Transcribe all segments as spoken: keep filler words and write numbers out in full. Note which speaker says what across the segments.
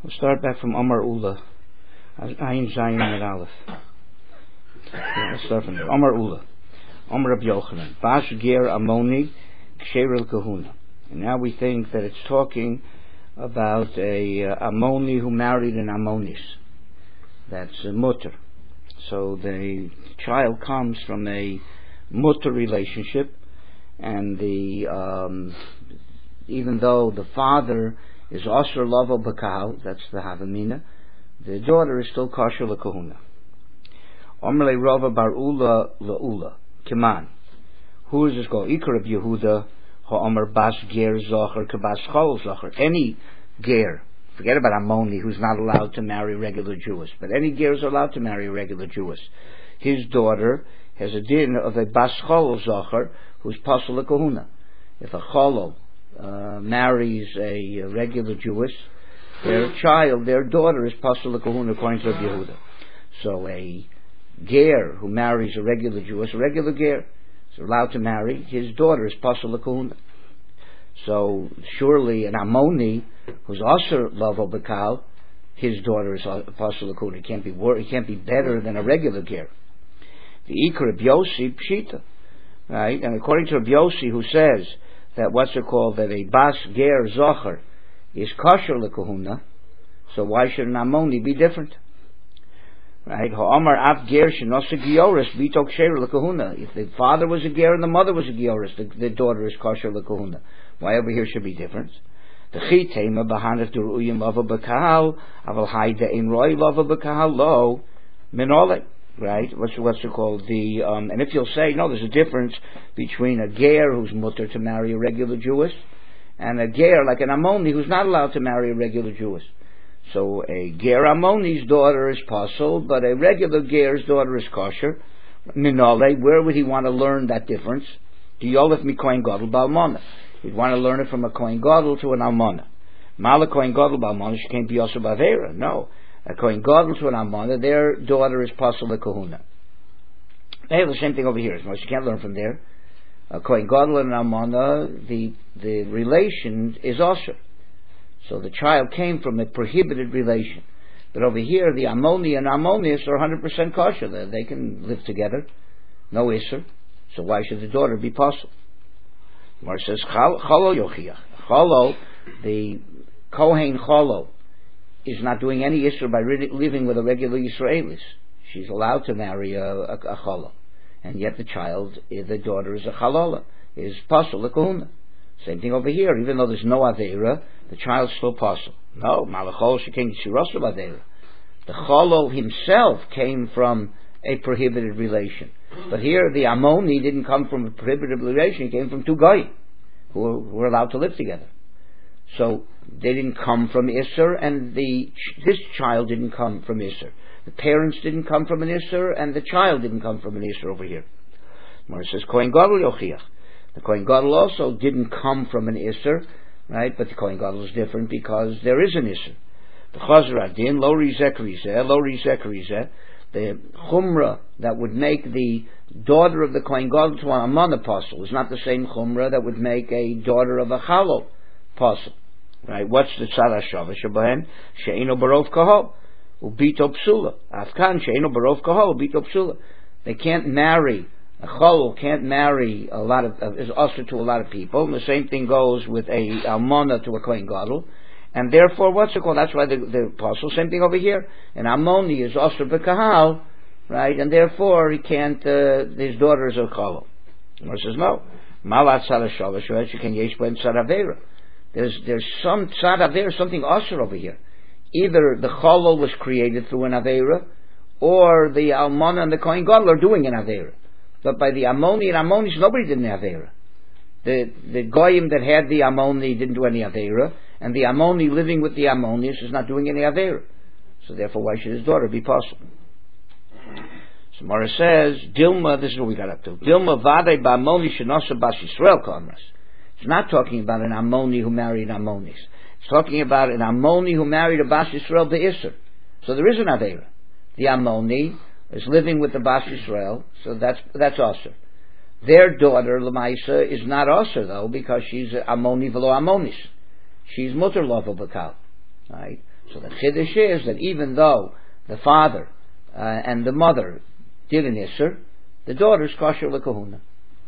Speaker 1: We'll start back from Amar Ula. Ayin Zayin and Aleph. Yeah, let's start from there. Amar Ula. Amar Rabbi Yochanan. Bas Ger Amoni Ksheril Kahuna. And now we think that it's talking about a uh, Ammoni who married an Ammonis. That's a mutter. So the child comes from a mutter relationship, and the um, even though the father is Asher Lavo Bakal, that's the Havamina, the daughter is still Kosher L'Kahuna. Omrle Rava Bar Ula La'ula. Kiman. Who is this called? Ikar of Yehuda Ha'omar Bas Ger Zocher Kabas Chol Zocher. Any ger, forget about Ammoni, who's not allowed to marry a regular Jewess, but any ger is allowed to marry a regular Jewess. His daughter has a din of a Bas Chol Zocher who's Pasal L'Kahuna. If a Cholo uh, marries a, a regular Jewess, their child, their daughter is Pasal L'Kahuna according to Rabbi Yehuda. So a ger who marries a regular Jewess, a regular ger, is allowed to marry, his daughter is Pasal L'Kahuna. So surely an Ammoni who's also Lavo Bakal, his daughter is Pasal L'Kahuna. It can't be wor- it can't be better than a regular ger. The Ikar of Yossi Pshita, right? And according to Rabbi Yossi, who says that what's it called, that a Bas Ger Zocher is Kosher L'Kahuna, so why should an Ammoni be different? Right? Ha'amar Av Ger Shenosa Gioris Bito Ksher L'Kahuna. If the father was a ger and the mother was a Gioris, the, the daughter is Kosher L'Kahuna. Why over here should be different? The Chitema Bahanat Duruyim Lava Bakal Aval Haida In Roy Lava Bakal Lo Minole. Right? What's what's it called? The um, and if you'll say no, there's a difference between a ger who's mutter to marry a regular Jewess and a ger like an Ammoni who's not allowed to marry a regular Jewess. So a ger Ammoni's daughter is pasul, but a regular ger's daughter is kosher. Minole, where would he want to learn that difference? Do Yolef mi kohen gadol ba'almana? He'd want to learn it from a kohen gadol to an almana. Mala kohen gadol ba'almana, she can't be also bavera. No, a kohen gadol to an almana, their daughter is pasul l'kahuna. They have the same thing over here. So you can't learn from there. A kohen gadol and an almana, the the relation is also. So the child came from a prohibited relation. But over here, the Ammoni and Ammonius are one hundred percent kosher. They, they can live together. No Isser. So why should the daughter be possible? Mar says, Cholo Yochiach. Cholo, the Kohen Cholo, is not doing any Isser by really living with a regular Yisraelis. She's allowed to marry a, a, a Cholo. And yet the child, the daughter is a Chalola, is Pasul, a Kahuna. Same thing over here. Even though there's no Aveira, the child's still Pasul. No, Malachol Shekin Yishirosu Aveira. The Cholo himself came from a prohibited relation. But here the Ammoni didn't come from a prohibited relation, he came from two Goyim who were, who were allowed to live together. So they didn't come from Isser, and the this child didn't come from Isser. The parents didn't come from an Isser, and the child didn't come from an Isser over here. Mara says, Kohen Gadol Yochiach. The Kohen Gadol also didn't come from an Isser, right? But the Kohen Gadol is different because there is an Isser. The Chazar Adin, Lo Rizek Rizeh, Lo Rizek Rizeh, the Chumrah that would make the daughter of the Kohen Gadol to an Ammon apostle is not the same Chumrah that would make a daughter of a Chalo apostle. Right? What's the Tzad HaShavah Shabahen? She'eno Barov Kahol, Ubito Psula. Afkan, She'eno Barov Kahol, Ubito Psula. They can't marry. A Chol can't marry a lot of, uh, is usher to a lot of people. And the same thing goes with a Almana to a Kohen Gadol. And therefore, what's it called? That's why the, the apostle, same thing over here. An Ammoni is usher b'kahal, right? And therefore, he can't, uh, his daughter is a Chol. Or says, no. Malat Tzad HaShavah Shohet Sheken Yesh Ben Tzad Avera. There's, there's some Tzad Avera, something usher over here. Either the Chol was created through an Avera, or the Almana and the Kohen Gadol are doing an Avera. But by the Ammoni and Ammonis, nobody did an Avera. The the Goyim that had the Ammoni didn't do any Avera, and the Ammoni living with the Ammonis is not doing any Avera. So therefore, why should his daughter be possible? So Mara says, Dilma, this is what we got up to. Dilma vade ba'Ammoni shenosa bas Yisrael kamras. It's not talking about an Ammoni who married Ammonis. It's talking about an Ammoni who married a bas Yisrael be'Isser. So there is an Avera. The Ammoni is living with the Bas Yisrael, so that's that's Aser. Their daughter, Lamaisa, is not Aser though, because she's Ammoni velo Ammonis. She's Mutter Lavo Bakal.
Speaker 2: Right? So the chiddush is that even though the father uh, and the mother did an isser, the daughter is kosher lekahuna.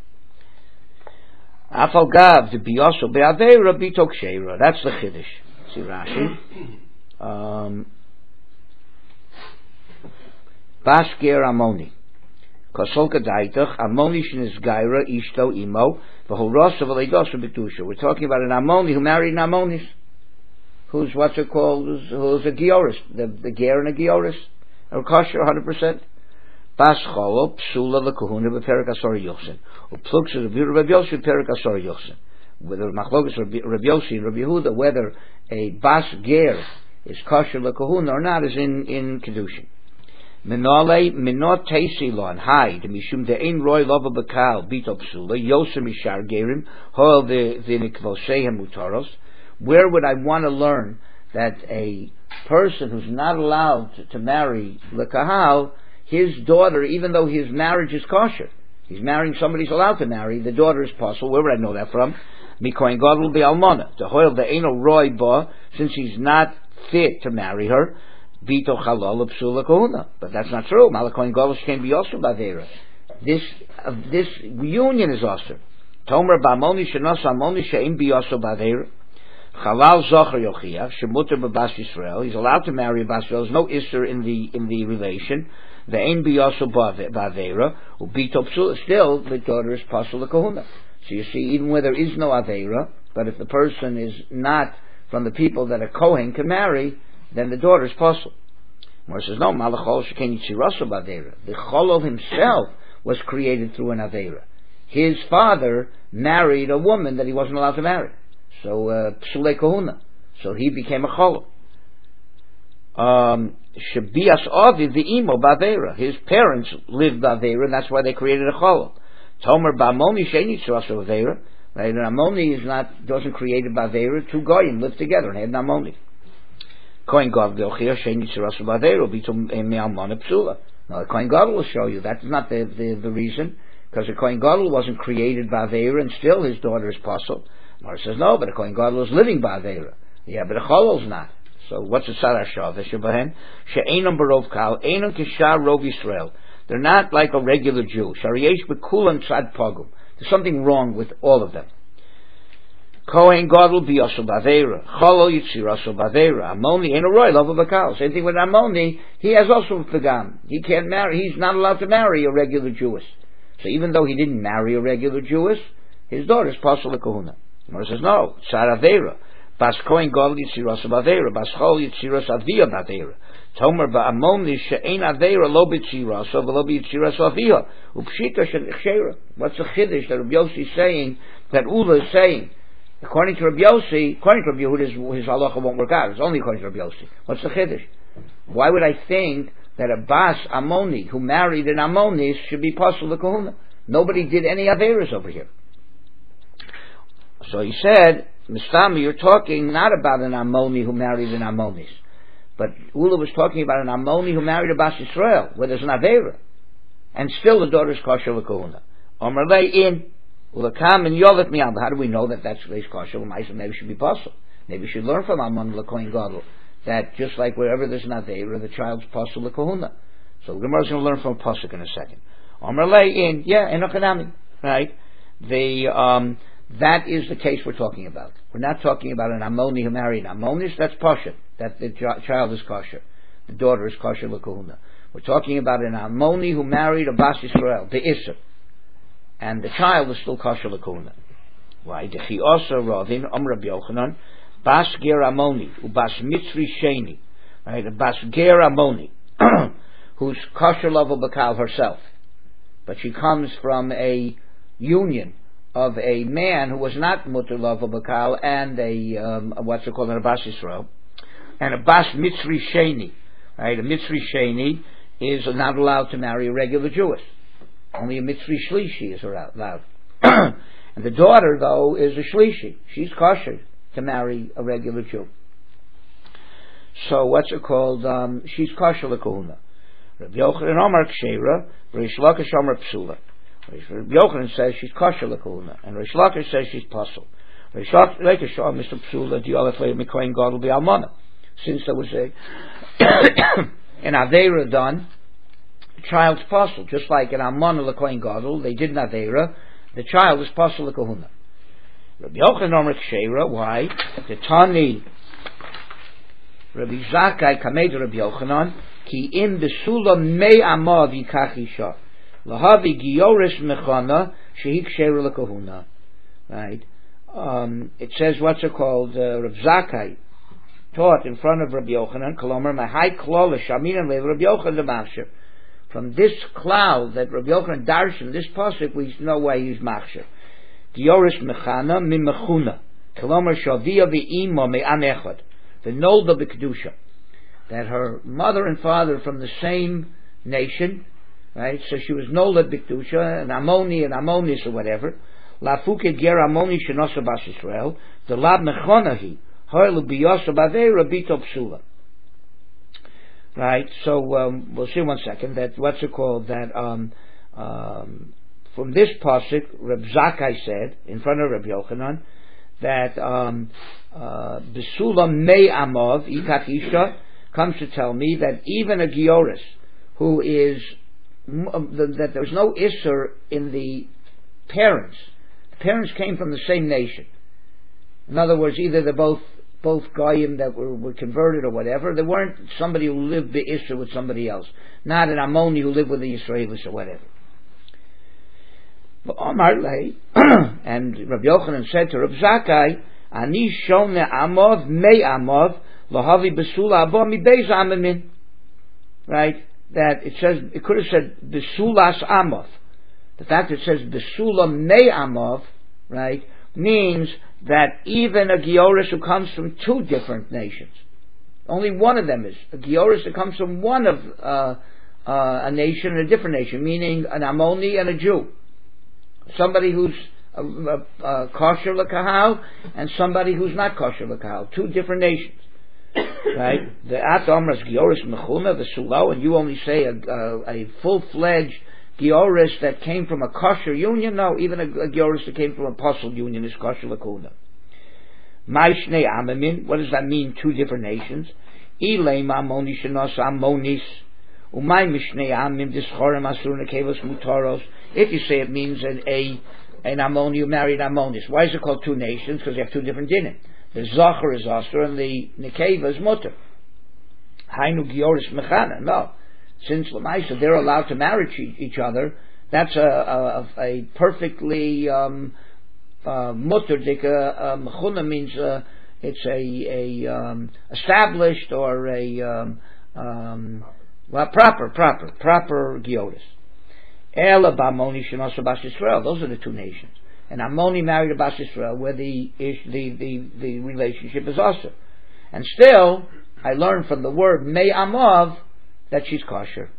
Speaker 2: Afal gav to be also be'aveira bitok sheira. That's the chiddush. See Rashi. Um, Bas ger amoni. Kosolka daitach amoni shenis gaira ishto imo v'horosa v'leidosa b'kedusha. We're talking about an amoni who married an amonis, who's what's it called? Who's, who's a gioris, the the ger and a gioris, are kosher one hundred percent. Bas cholo psula lekahuna b'perik asor yochsin. Uplux is Rabbi Yossi perik asor yochsin. Whether machlokas Rabbi Yossi and Rabbi Yehuda, whether a bas ger is kosher lekahuna or not, is in in kedushin. Menole minot teisilon hide mishum de ein roy lova bakal bito psula yosem mishar gerim hol the the nikvosehem mutaros. Where would I want to learn that a person who's not allowed to, to marry lekahal, his daughter, even though his marriage is kosher, he's marrying somebody who's allowed to marry, the daughter is possible. Where would I know that from? Mikoin God will be almana. The hoil the eno roy ba, since he's not fit to marry her. Bito chalol psula kahuna, but that's not true. Malakoin Golish can be also bavera. This uh, this union is also. Tomer ba'amoni shenas amoni she'im be also bavera. Chalal zocher yochiach shemuter b'bas Yisrael. He's allowed to marry a bas Yisrael. There's no isser in the in the relation. The ein be also bavera. Ubito psula. Still, the daughter is pasula kahuna. So you see, even where there is no avera, but if the person is not from the people that a kohen can marry, then the daughter is possible. Mor says, no, malachol sheken yitziraso b'aveira. The cholol himself was created through an aveira. His father married a woman that he wasn't allowed to marry. So, uh, psulei kahuna. So he became a cholol. Um, Shabias Aviv the imo b'aveira. His parents lived b'aveira, and that's why they created a cholol. Tomer b'amoni shein yitziraso b'aveira. Right? An amoni is not, wasn't created b'aveira. Two goyim lived together and had an amoni. Kohen Gadol shein yitziraso b'aveira bitum me'almana psula. Now the Kohen Gadol will show you that's not the, the, the reason, because the Kohen Gadol wasn't created b'aveira and still his daughter is possible. Mar says no, but the Kohen Gadol is living b'aveira. Yeah, but the cholol's not. So what's the tzar hashav? Shebahen she'enam barov kal enam kishar rov Yisrael. They're not like a regular Jew. Shariyesh b'kulam tzad pogum. There's something wrong with all of them. Kohen Gadol biyaso b'aveira, Cholol yitziraso b'aveira, Amoni ain't a roy love of a cow. Same thing with Amoni, he has also pagam. He can't marry, he's not allowed to marry a regular Jewess. So even though he didn't marry a regular Jewess, his daughter is possible a kahuna. Mor says no, tzar aveira. Bas Kohen Gadol yitziraso b'aveira, Bas Chol yitziraso avia b'aveira. Tomer ba'amoni she'ein aveira lo b'tziraso v'lo b'yitziraso avia. Upshita she'chera. What's the chiddush that Rabbi Yossi is saying, that Ula is saying? According to Rabbi Yossi, according to Rabbi Yehuda, his, his halacha won't work out. It's only according to Rabbi Yossi. What's the chiddush? Why would I think that a bas Amoni who married an Amonis should be pasul the kahuna? Nobody did any averas over here. So he said, Mistami, you're talking not about an Amoni who married an Amonis, but Ula was talking about an Amoni who married a bas Yisrael, where there's an avera, and still the daughter is kosher the kahuna. Omer lei in. Well, come and yolet me. How do we know that that's race kosher? Maybe should be possible. Maybe we should learn from Amon Lekoin Gadol that just like wherever there's an aveira, the child's possible lekahuna. So the Gemara is going to learn from a pasuk in a second. Amar lei in, yeah, enokanami, right? The um, that is the case we're talking about. We're not talking about an Amoni who married an Amonis. That's pasha. That the ch- child is kosher. The daughter is kosher lekahuna. We're talking about an Amoni who married a Bas Yisrael, the Isser. And the child is still kosher lekahuna. Why? Dechi also ravin Om Rabbi Yochanan bas ger amoni ubas mitzri sheni. Right, a bas ger amoni who's kosher level bakal herself, but she comes from a union of a man who was not mutter level bakal and a um, what's it called, a bas Yisrael, and a bas mitzri sheni. Right, a mitzri sheni is not allowed to marry a regular Jewess. Only a Mitzri Shlishi is allowed. And the daughter, though, is a Shlishi. She's kosher to marry a regular Jew. So what's it called? Um, she's kosher lekahuna. Rabbi Yochanan Omar Kshera, Reish Lakish Omar Psula. Rabbi Yochanan says she's kosher lekahuna, and Reish Lakish says she's pasul. Reish Lakish Omar Mister Psula, Diolef Le'Mikoyin God will be almana. since there was a an Aveira done, the child's possible. Just like in Amon L'Kohen Gadol, they did an Aveira, the child is possible L'Kohuna. Rabbi Yochanan Omer Ksheira, why? The Tani Rabbi Zakkai Kamed Rabbi Yochanan, Ki im besula mei amav yikach isha, lahavi gioris mechana shehi ksheira L'Kohuna. Right? Um, it says, what's it called? Uh, Rabbi Zakkai taught in front of Rabbi Yochanan, Kolomer, Mahai Klala Shamin Lev Rabbi Yochanan Machsher. From this cloud that Rabbi Yochanan darshan, this pasuk, we know why he's Machsher. Gioris mechana mimechuna. Kolomer Shavia ve'ima me'am echad. The Nolda b'kedusha. That her mother and father from the same nation, right? So she was Nolda b'kedusha, and Ammoni and Ammonis or whatever. Lafuke ger Ammoni shenosa bas Yisrael. The lab mechonahi. Hoylu biyosa b'aveira bito psula. Right. So um, we'll see one second that what's it called that um, um, from this pasuk, Reb Zakkai said in front of Rabbi Yochanan that um, uh, besula mei amav ikach isha comes to tell me that even a gioris who is that there's no isser in the parents. The parents came from the same nation. In other words, either they're both both goyim that were, were converted or whatever. They weren't somebody who lived the isser with somebody else, not an Ammoni who lived with the Israelis or whatever. But Omar lay, and Rabbi Yochanan said to Rabbi Zakkai, "Ani shomne amov mei amov lohavi besula abo mi beis amamin." Right? That it says it could have said besulas amov. The fact that it says besula mei amov, right, means that even a Gioris who comes from two different nations, only one of them is a Gioris that comes from one of uh, uh, a nation and a different nation, meaning an Ammoni and a Jew, somebody who's a, a, a kosher l'kahal and somebody who's not kosher l'kahal, two different nations, right? The At Omras Gioris mechuna the Sulo, and you only say a, a, a full-fledged Gioris that came from a kosher union? No, even a, a Gioris that came from a apostle union is kosher l'kuna. Ma'ishnei amamin, what does that mean? Two different nations. Ileim amoni shenos ammonis, umay mishnei amim dischorim asur nekevos mutaros. If you say it means an a an Ammoni who married Ammonis, why is it called two nations? Because they have two different dinim. The Zachar is asur and the Nekeva is mutter. Hainu Gioris mechana. No. Since Lamaisa, they're allowed to marry each other, that's a, a, a perfectly um, uh, mutter. Mechuna means uh, it's a, a um, established or a um, um, well proper, proper, proper Gioris. Ela b'Ammoni shenosah bas Yisrael. Those are the two nations. And Ammoni married a bas Yisrael, where the the the, the relationship is also. And still, I learned from the word mei amav that she's kosher.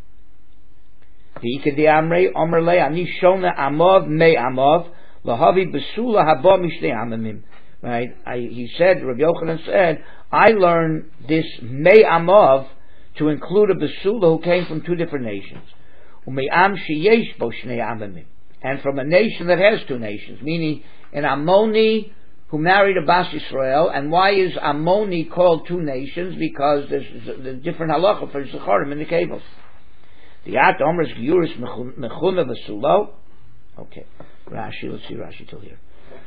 Speaker 2: V'ikadi amrei omer le ani shona amav mei amav lahavi besula haba mishnei amamim. Right? I, he said, Rabbi Yochanan said, I learned this mei amav to include a besula who came from two different nations. Ume'am sheyesh bo shnei amamim, and from a nation that has two nations, meaning an Ammoni who married a Bas Yisrael. And why is Ammoni called two nations? Because there's the different halacha for Zecharim and the Kevos. The At Omers Geuris Mechuna V'Sulo. Okay, Rashi. Let's see Rashi till here.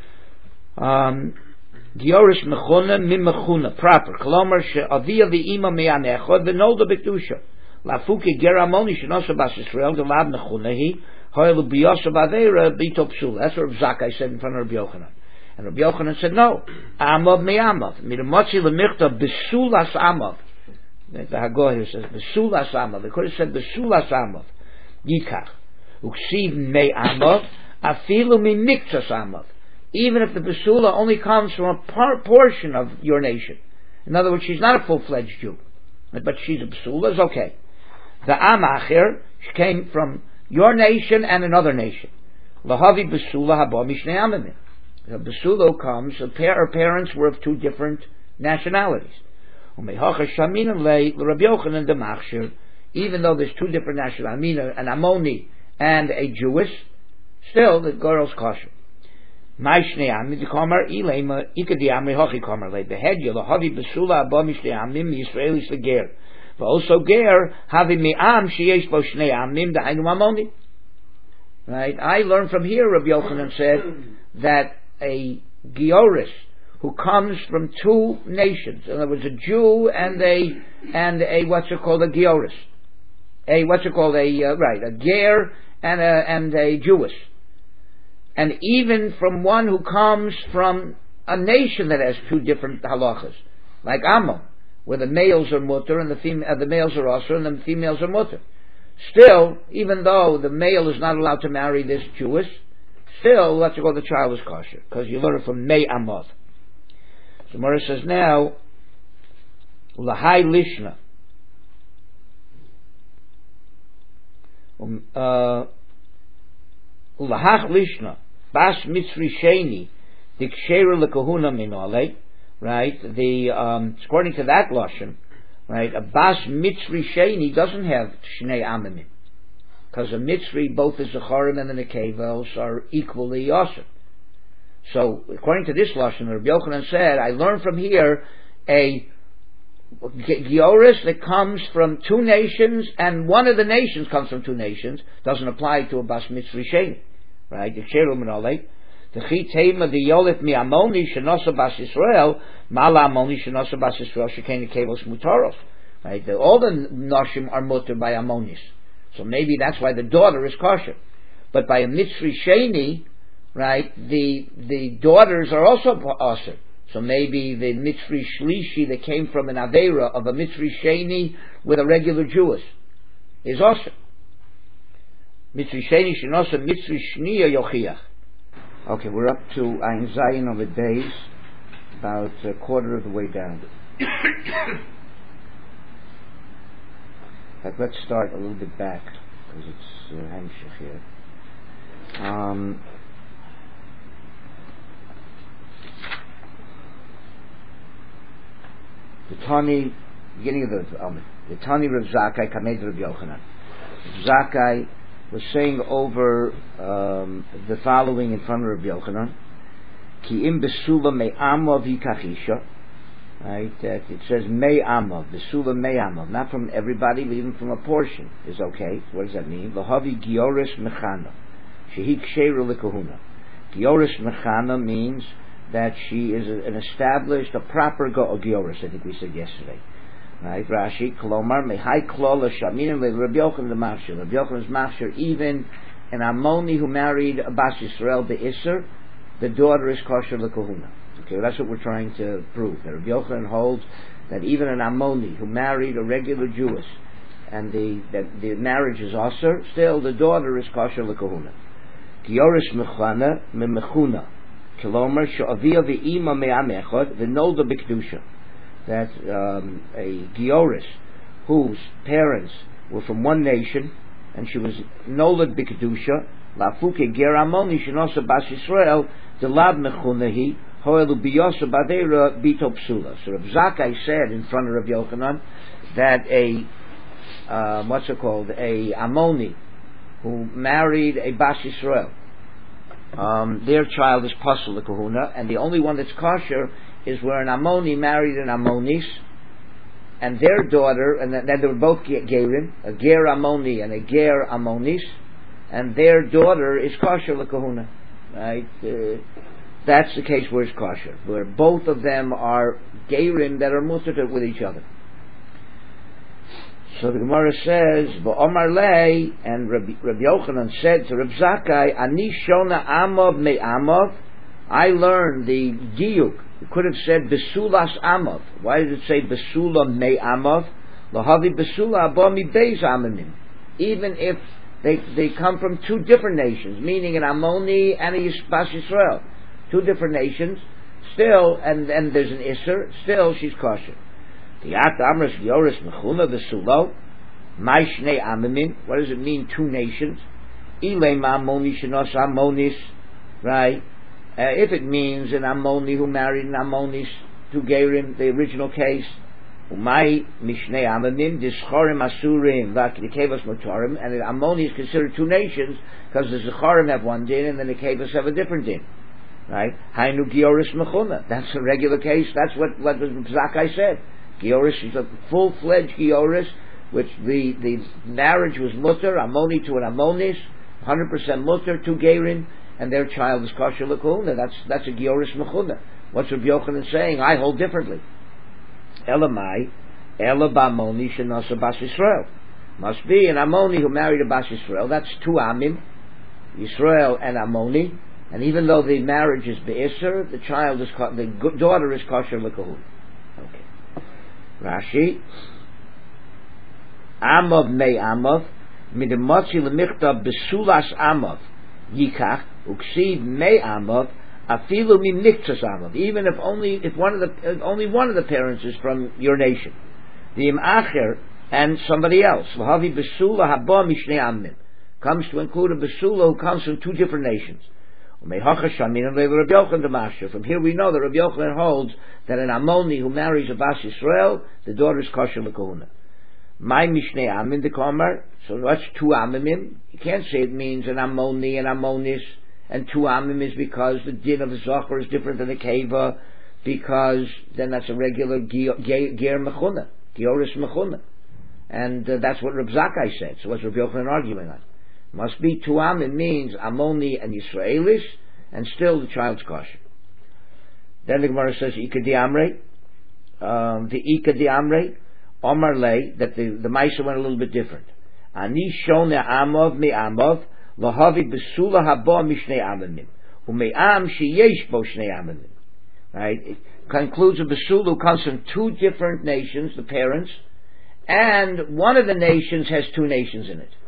Speaker 2: Um, Geuris Mechuna Mim Mechuna proper. Kolomer she'avia v'ima me'an echad v'nolda b'kedusha. Lafuke ger Ammoni shenosa Bas Yisrael the lab Mechunahi hoyelu biyosa b'aveira bito psula. That's what Zakkai said in front of Rabbi Yochanan. And Rabbi Yochanan said, no, Amav me Amav. Miramotzi lemichta besulas Amav. The Haggadah here says, besulas Amav. It could have said, besulas Amav. Yikach. Uksiv me Amav. Afilu mi miktas Amav. Even if the besula only comes from a par- portion of your nation. In other words, she's not a full-fledged Jew. But she's a besula, is okay. The Amachir, she came from your nation and another nation. Lahavi besula haba mishnei amamim. The Besulo comes, her parents were of two different nationalities. Even though there's two different nationalities, an Ammoni and a Jewish, still the girl's kosher. Maishnei Amim the Kamar Ilema Ikadi Amri Hochi Kamar Le Behead Yolo Havi Besula Abba Mishnei Amim Yisraelis Leger. But also Ger Havi Me'am Sheyesh Bo Shnei Amim Da'inu Amoni. Right? I learned from here, Rabbi Yochanan said, that a Gioris who comes from two nations, in other words, a Jew and a and a what's it called a Gioris, a what's it called a uh, right a Ger and a and a Jewess, and even from one who comes from a nation that has two different halachas, like Ammon, where the males are mutter and the fem- uh, the males are also and the females are mutter. Still, even though the male is not allowed to marry this Jewess, still, let's go, the child is kosher, because you learn it from Mei Amov. So Mora says now, Lahai Lishna. Lahach Lishna, Bas Mitzri Sheni, Dikshera Lekahuna Minole, right? The, um, according to that Lashon, right, a Bas Mitzri Sheni doesn't have Shnei Amimim. Because a Mitzri, both the Zecharim and the Nekevels are equally awesome. So, according to this Lashon, Rabbi Yochanan said, I learned from here a Gioris that comes from two nations, and one of the nations comes from two nations, doesn't apply to a Bas Mitzri Sheni. Right? The Ksheru Menolei. The Chitema, the Yolif Mi Amoni, Shenosa Bas Yisrael, Mala Amoni, Shenosa Bas Yisrael, Shekei Nekevos Mutaros. Right? The, all the Noshim are mutter by Amonis. So maybe that's why the daughter is kosher. But by a Mitzri Sheni, right, the the daughters are also kosher. So maybe the Mitzri Shlishi that came from an Aveira of a Mitzri Sheni with a regular Jewess is also. Mitzri Sheni Shenosa Mitzri Shniya Yochiach. Okay, we're up to Ein Zayin of the days, about a quarter of the way down. But let's start a little bit back, because it's uh, Hamshach here. Um, the Tani, beginning of the um, the Tani Rav Zakkai Kamed Rav Yochanan. Zakkai was saying over um, the following in front of Rav Yochanan: Ki im besula me'amav yikachisha. Right, that it says me'amav, besula me'amav, not from everybody, but even from a portion is okay. What does that mean? Lahavi gioris mechana, shehi ksheru lekahuna. Gioris mechana means that she is an established, a proper gioris. I think we said yesterday. Right, Rashi, Kolomar mehai klola shaminim le Rabbi Yochanan the Mashir. Rabbi Yochanan is Mashir, even an Ammoni who married a Bas Yisrael be'Isser, the daughter is kosher lekahuna. Okay, that's what we're trying to prove. That Rabbi Yochanan holds that even an Ammoni who married a regular Jewess and the that the marriage is aser, still the daughter is kosher lekahuna. Gioris mechana memechuna, Kolomar she'avia ve'ima me'amechad v'nolda b'kedusha. That um, a Gioris whose parents were from one nation and she was nolad b'kedusha lafuke ger Ammoni shenosa Bas Yisrael delab mechunahi hoelu biyosa badeira bito psula. So Rav Zakkai said in front of Rav Yochanan that a uh, what's it called a Ammoni who married a Bas Yisrael, um, their child is pasul lekahuna, and the only one that's kosher is where an Ammoni married an Ammonis, and their daughter, and then they were both Gerim, a Ger Ammoni and a Ger Ammonis, and their daughter is kosher lekahuna. Right? Uh, that's the case where it's kosher, where both of them are Gerim that are mutter with each other. So the Gemara says, "V'omar lei," and Rabbi, Rabbi Yochanan said to Rav Zakkai, "Ani shona amav me amav." I learned the diuk. You could have said besulas amav. Why did it say besula me amav? Lahavi besula abami beis amimim. Even if they they come from two different nations, meaning an Ammoni and a Bas Yisrael, two different nations, still, and and there's an Isser, still she's kosher. The At Amras Gioris Mechuna Vesulo, Mai Shnei Amimim. What does it mean? Two nations. Ilei Ma'amoni Shenos Ammonis. Right. Uh, if it means an Ammoni who married an Ammonis to Gerim, the original case, Umay Mishnei Amimim, Dischorim Asurim, Vaknikevas Motorim, and the Ammoni is considered two nations because the Zecharim have one din and the Nekevas have a different din. right? Hainu Gioris Mechuna. That's a regular case. That's what what Zakkai said. Gioris is a full-fledged Gioris, which the the marriage was mutter, Amoni to an Amonis, one hundred percent mutter, to Gerin, and their child is kosher l'kahuna. That's that's a Gioris Mechuna. What's Rabbi Yochanan saying? I hold differently. Elamai, Ela b'Amoni shenasa bas Yisrael. Must be an Amoni who married a bas Yisrael. That's two Amim, Yisrael and Amoni. And even though the marriage is be'isr, the child is the daughter is kosher l'kahuna. Okay. Rashi. Amav mei Amav midemotzi lemichtav besulas Amav yikach uksiv mei Amav afilu mimniktzas Amav. Even if only if one of the if only one of the parents is from your nation, the im acher and somebody else. Lahavi besula haba mishnei amim comes to include a besula who comes from two different nations. From here we know that Rabbi Yochanan holds that an Amoni who marries a Bas Yisrael, the daughter is kosher l'kahuna. My Mishnei Amin the Komer, so what's two Amimim? You can't say it means an Amoni and Amonis, and two Amim is because the din of the Zohar is different than the Keva, because then that's a regular Ger Mechuna, Gioris Mechuna. And uh, that's what Reb Zakkai said. So what's Rabbi Yochanan arguing on? Must be two Amim means Amoni and Yisraelis, and still the child's kosher. Then the Gemara says Ika di Amrei, um, the Ika di Amrei, Omar lei, that the the Maisa went a little bit different. Ani shone Amov me Amov lahavi besula haba mishnei Amimim ume'am sheyesh bo shnei Amimim. Right? It concludes a besula who comes from two different nations, the parents, and one of the nations has two nations in it.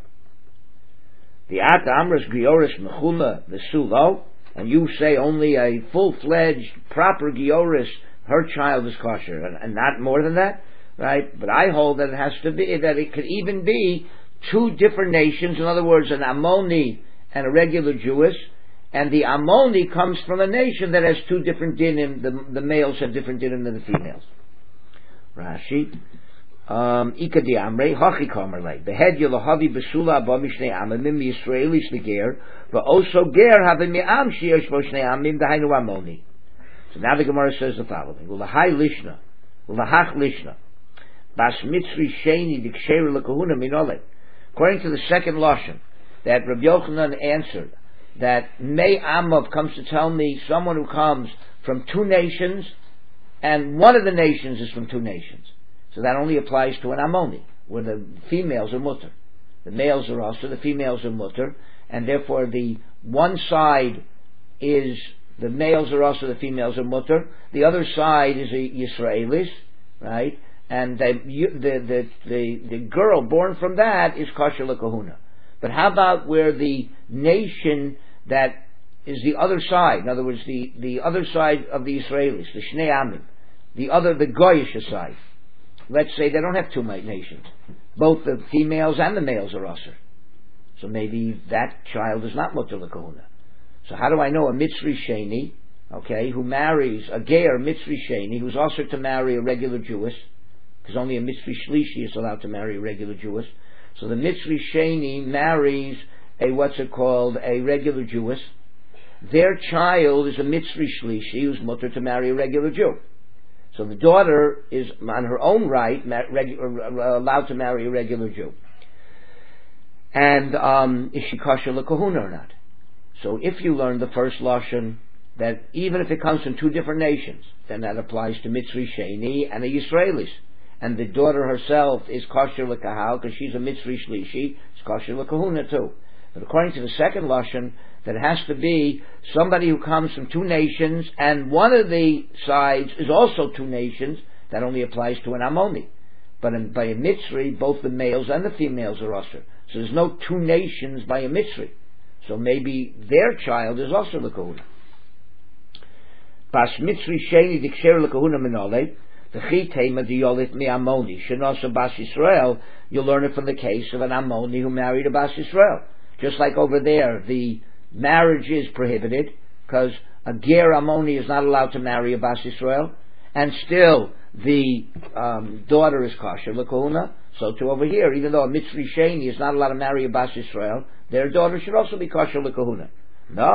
Speaker 2: The At Amras Gioris Mechula Vesulo, and you say only a full-fledged, proper Gioris, her child is kosher, and, and not more than that, right? But I hold that it has to be, that it could even be two different nations, in other words, an Ammoni and a regular Jewess, and the Ammoni comes from a nation that has two different dinim, the, the males have different dinim than the females. Rashi, Um, Ika di Amrei, Hachi Kamerlei. Behed Yelahavi Besula Abba Mishnei Amimim, Yisraelis Leger, but also Ger having Mi'am Shiosh Boshnei Amim, the Hainu Amoni. So now the Gemara says the following: Well, the Hai Lishna, well, the Hach Lishna, Bas Mitzri Sheni Diksher Lekahuna Minole. According to the second Lashon, that Rabbi Yochanan answered, that Mei Amav comes to tell me someone who comes from two nations, and one of the nations is from two nations. So that only applies to an Ammoni, where the females are mutter. The males are also, the females are mutter, and therefore the one side is, the males are also, the females are mutter. The other side is a Yisraelis, right? And the, the, the, the, the girl born from that is kosher l'kahuna. But how about where the nation that is the other side, in other words, the, the other side of the Israelis, the Shnei Amim, the other, the Goyish side. Let's say they don't have two nations. Both the females and the males are usher. So maybe that child is not mutter l'kahuna. So how do I know a Mitzri Sheni, okay, who marries a Ger Mitzri Sheni, who's usher to marry a regular Jewess, because only a Mitzri Shlishi is allowed to marry a regular Jewess. So the Mitzri Sheni marries a, what's it called, a regular Jewess. Their child is a Mitzri Shlishi who's mutter to marry a regular Jew. So the daughter is on her own right allowed to marry a regular Jew. And um, is she kosher l'kahuna or not? So if you learn the first lashon, that even if it comes from two different nations, then that applies to Mitzri Sheni and a Yisraelis. And the daughter herself is kosher l'kahal because she's a Mitzri Shlishi, it's kosher l'kahuna too. But according to the second lashon, that it has to be somebody who comes from two nations, and one of the sides is also two nations. That only applies to an Ammoni. But in, by a Mitzri, both the males and the females are usher. So there's no two nations by a Mitzri. So maybe their child is also l'kahuna. Bas Mitzri Sheni Diksher l'kahuna Minole, the Chitema Diolit Mi Ammoni Shenasa Bas Yisrael. You'll learn it from the case of an Ammoni who married a Bas Yisrael. Just like over there, the marriage is prohibited because a Ger Ammoni is not allowed to marry a Bas Yisrael, and still the um, daughter is kosher l'kahuna. So too over here, even though a Mitzri Sheni is not allowed to marry a Bas Yisrael, their daughter should also be kosher l'kahuna. No,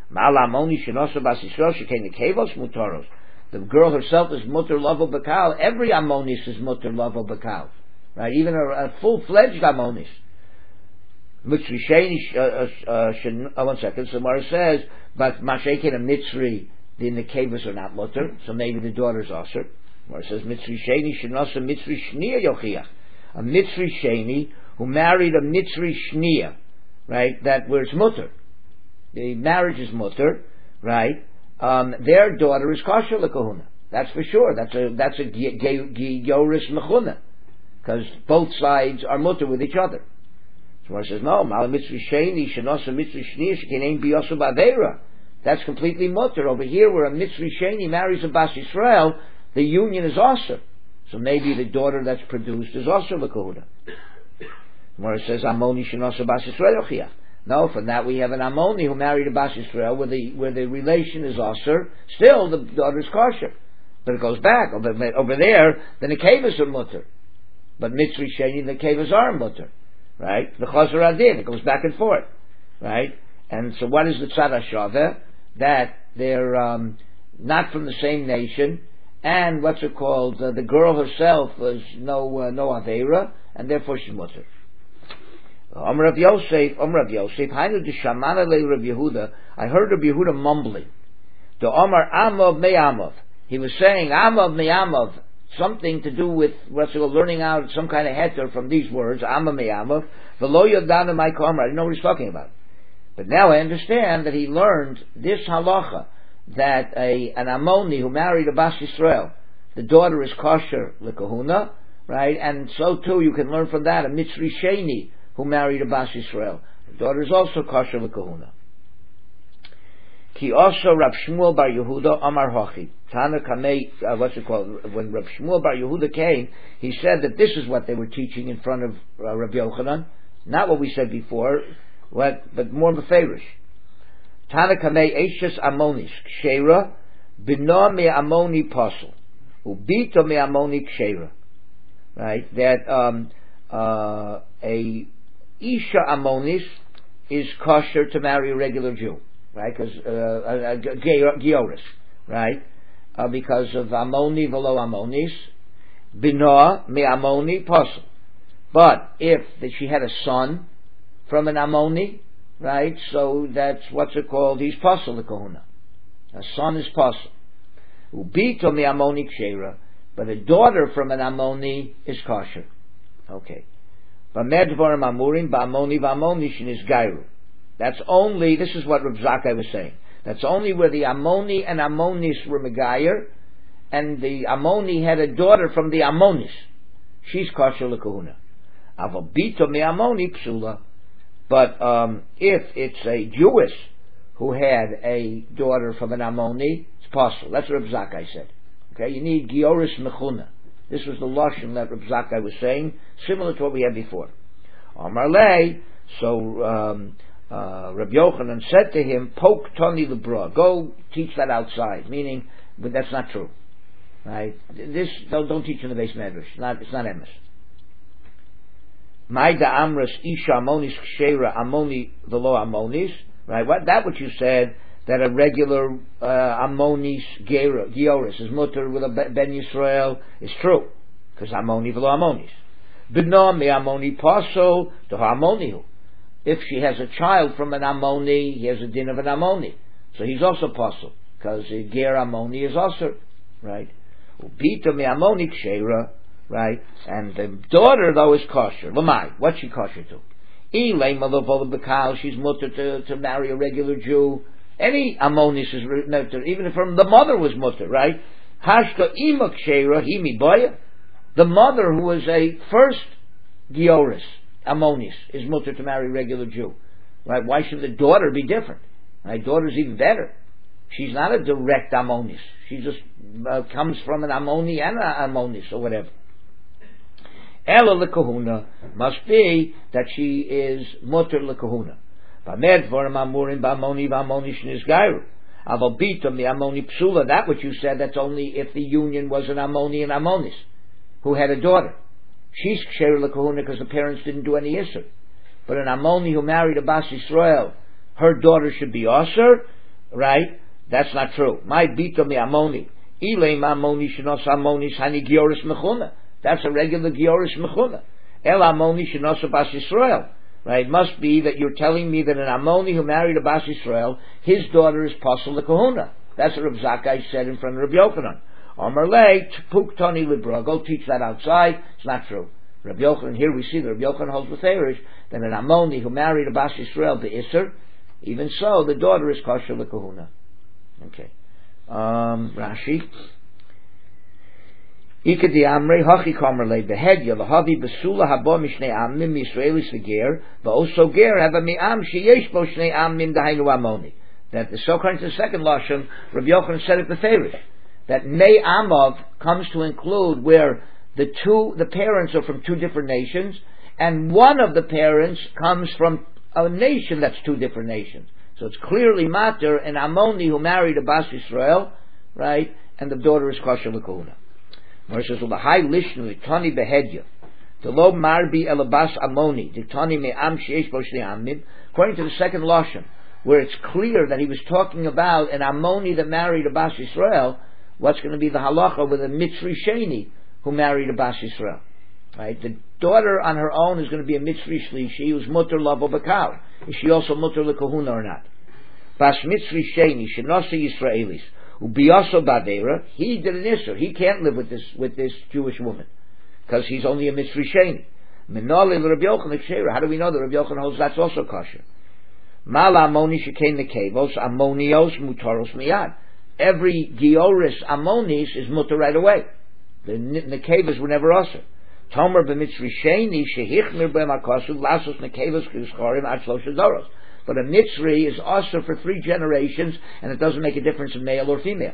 Speaker 2: Ma'ala Amoni shenosa bas Yisrael shekain nekevos mutaros. The girl herself is mutter lavo bakal. Every Amonis is mutter lavo bakal. Right? Even a, a full-fledged Amonis. Mitzri sheni, uh, uh, uh, one second, so Mara says, but Mashekin and Mitzri, the nekevos are not mutter, so maybe the daughter's osir. Mara says, Mitzri sheni shenosa Mitzri shnia yochiach. A Mitzri sheni who married a Mitzri shnia, right? That where it's mutter. The marriage is mutter, right? Um, their daughter is kosher lekahuna. That's for sure. That's a that's a gioris mechuna, because both sides are mutter with each other. So one says no. Mal mitzri sheni shenosa mitzri shnia shekein biyosu ba'avera. That's completely mutter. Over here, where a mitzri sheni marries a bas Yisrael, the union is also. So maybe the daughter that's produced is also lekahuna. Where it says Amoni shenosa bas Yisrael yochiach. No, from that we have an Amoni who married a Bas Yisrael where the where the relation is Aser. Still, the daughter is kosher, but it goes back over, over there. The nekevos are mutter, but Mitzri Sheni the nekevos are mutter, right? The Chazer Adin, it goes back and forth, right? And so, what is the Tzad HaShaveh? That they're um, not from the same nation, and what's it called? Uh, the girl herself was no uh, no Avera, and therefore she's mutter. Amar Rav Yosef, Amar Rav Yosef, Hainu de Shamana le Rav Yehuda. I heard Rav Yehuda mumbling. The Amar Amav me Amav. He was saying Amav me Amav, something to do with what's well, learning out some kind of heter from these words. Amav me Amav. V'lo yodana my Amar. I didn't know what he's talking about. But now I understand that he learned this halacha that a an Amoni who married a Bas Yisrael, the daughter is kosher lekahuna, right? And so too you can learn from that a Mitzri Sheni who married a Bas Yisrael. The daughter is also kosher l'kahuna. Ki also Rav Shmuel bar Yehuda Amar Hochi. Tana Kamei, uh, what's it called? When Rav Shmuel bar Yehuda came, he said that this is what they were teaching in front of uh, Rav Yochanan. Not what we said before, what, but more beferish. Tana Kamei Eishes Amonis Kshera Bino me Amoni Posel Ubito me Amoni Kshera. Right? That um, uh, a Isha Amonis is kosher to marry a regular Jew, right? Because uh, a, a, a Gioris, right? Uh, because of Amoni velo Amonis, Binoah me Amoni posel. But if that she had a son from an Amoni, right? So that's what's it called? He's posel the kahuna. A son is posel. Ubito me Amoni kshera, but a daughter from an Amoni is kosher. Okay. That's only, this is what Rav Zakkai was saying. That's only where the Amoni and Amonis were Megayer, and the Amoni had a daughter from the Amonis. She's kosher l'kahuna. Avobito me Amoni psula. But um, if it's a Jewess who had a daughter from an Amoni, it's possible. That's what Rav Zakkai said. Okay, you need Gioris Mechuna. This was the lashon that Rav Zakkai was saying, similar to what we had before. Amar lei, so um, uh, Rabbi Yochanan said to him, "Poke Tony lebra, go teach that outside." Meaning, but that's not true, right? This don't, don't teach in the base medrash. It's not it's not emes. Maida amras isha amonis kshera amoni velo amonis, right? What that what you said that a regular uh, Amonis Gioris is mutter with a Ben Yisrael is true, because Amoni v'lo Amonis. B'no me Amoni paso to Amonihu. If she has a child from an Amoni, he has a din of an Amoni, so he's also paso, because a Ger Amoni is also right. Ubita me Amoni kshera, right, and the daughter though is kosher. Lamai, what's she kosher to? Ilay malavol b'kal, she's mutter to to marry a regular Jew. Any Amonis is mutter, even if from the mother was mutter, right? Hashka ima kshera himi boya. The mother who was a first Gioris, Amonis, is mutter to marry a regular Jew, right? Why should the daughter be different? Right? Daughter's even better. She's not a direct Amonis. She just uh, comes from an Amoni and an Amonis or whatever. Ela lekahuna must be that she is mutter lekahuna. That what you said, that's only if the union was an Amoni and Amonis who had a daughter. She's ksher lekahuna because the parents didn't do any isser. But an Amoni who married a Bas Yisrael, her daughter should be Aser. right? That's not true. My bito mi amoni. Ilay ma amoni shenos amonis hani gioris mechuna. That's a regular gioris mechuna. El amoni shenos bas Yisrael. Right? It must be that you're telling me that an Ammoni who married a Bas Yisrael, his daughter is Pasul the Kahuna. That's what Reb Zakkai said in front of Reb Yochanan. Omer lei tpuk toni libra. Go teach that outside. It's not true. Reb Yochanan, here we see that Reb Yochanan holds with Eirish that an Ammoni who married a Bas Yisrael the Isser, even so, the daughter is kosher the Kahuna. Okay. Um, Rashi. Ika di amrei hachi kamer le behedya lahavi besula haba mishnei amim Yisraelis v'ger v'oso ger hava mi'am sheyesh bo shnei amim dahainu amoni. That the so according to the second lashon, Rabbi Yochanan said it beferish that mei amav comes to include where the two the parents are from two different nations, and one of the parents comes from a nation that's two different nations. So it's clearly matter an Ammoni who married a Bas Yisrael, right, and the daughter is kosher l'kahuna. Where it says, "Well, the high lishnu tani behedya, the lo marbi elabas amoni, the tani me'am sheish bo shnei amim." According to the second lashon, where it's clear that he was talking about an Ammoni that married a Bas Yisrael, what's going to be the halacha with a Mitzri Sheni who married a Bas Yisrael? Right, the daughter on her own is going to be a Mitzri Shlishi who's mutter lavo b'kal. Is she also mutter l'kahuna or not? Bas Mitzri Sheni shenosa Yisraelis. Ubiyaso badera, he did an isser. He can't live with this with this Jewish woman because he's only a Mitzri Sheni. Minoli Rabbi Yochanan Ksheira. How do we know that Rabbi Yochanan holds that's also kosher? Mala Ammoni shekain nekevos ammonios mutaros miyad. Every gioris ammonis is mutar right away. The nekevos were never usher. Tomer b'Mitzri Sheni shehichmir b'makasu lasos nekevos k'uscharim ad shlosha doros. But a Mitzri is also for three generations, and it doesn't make a difference in male or female.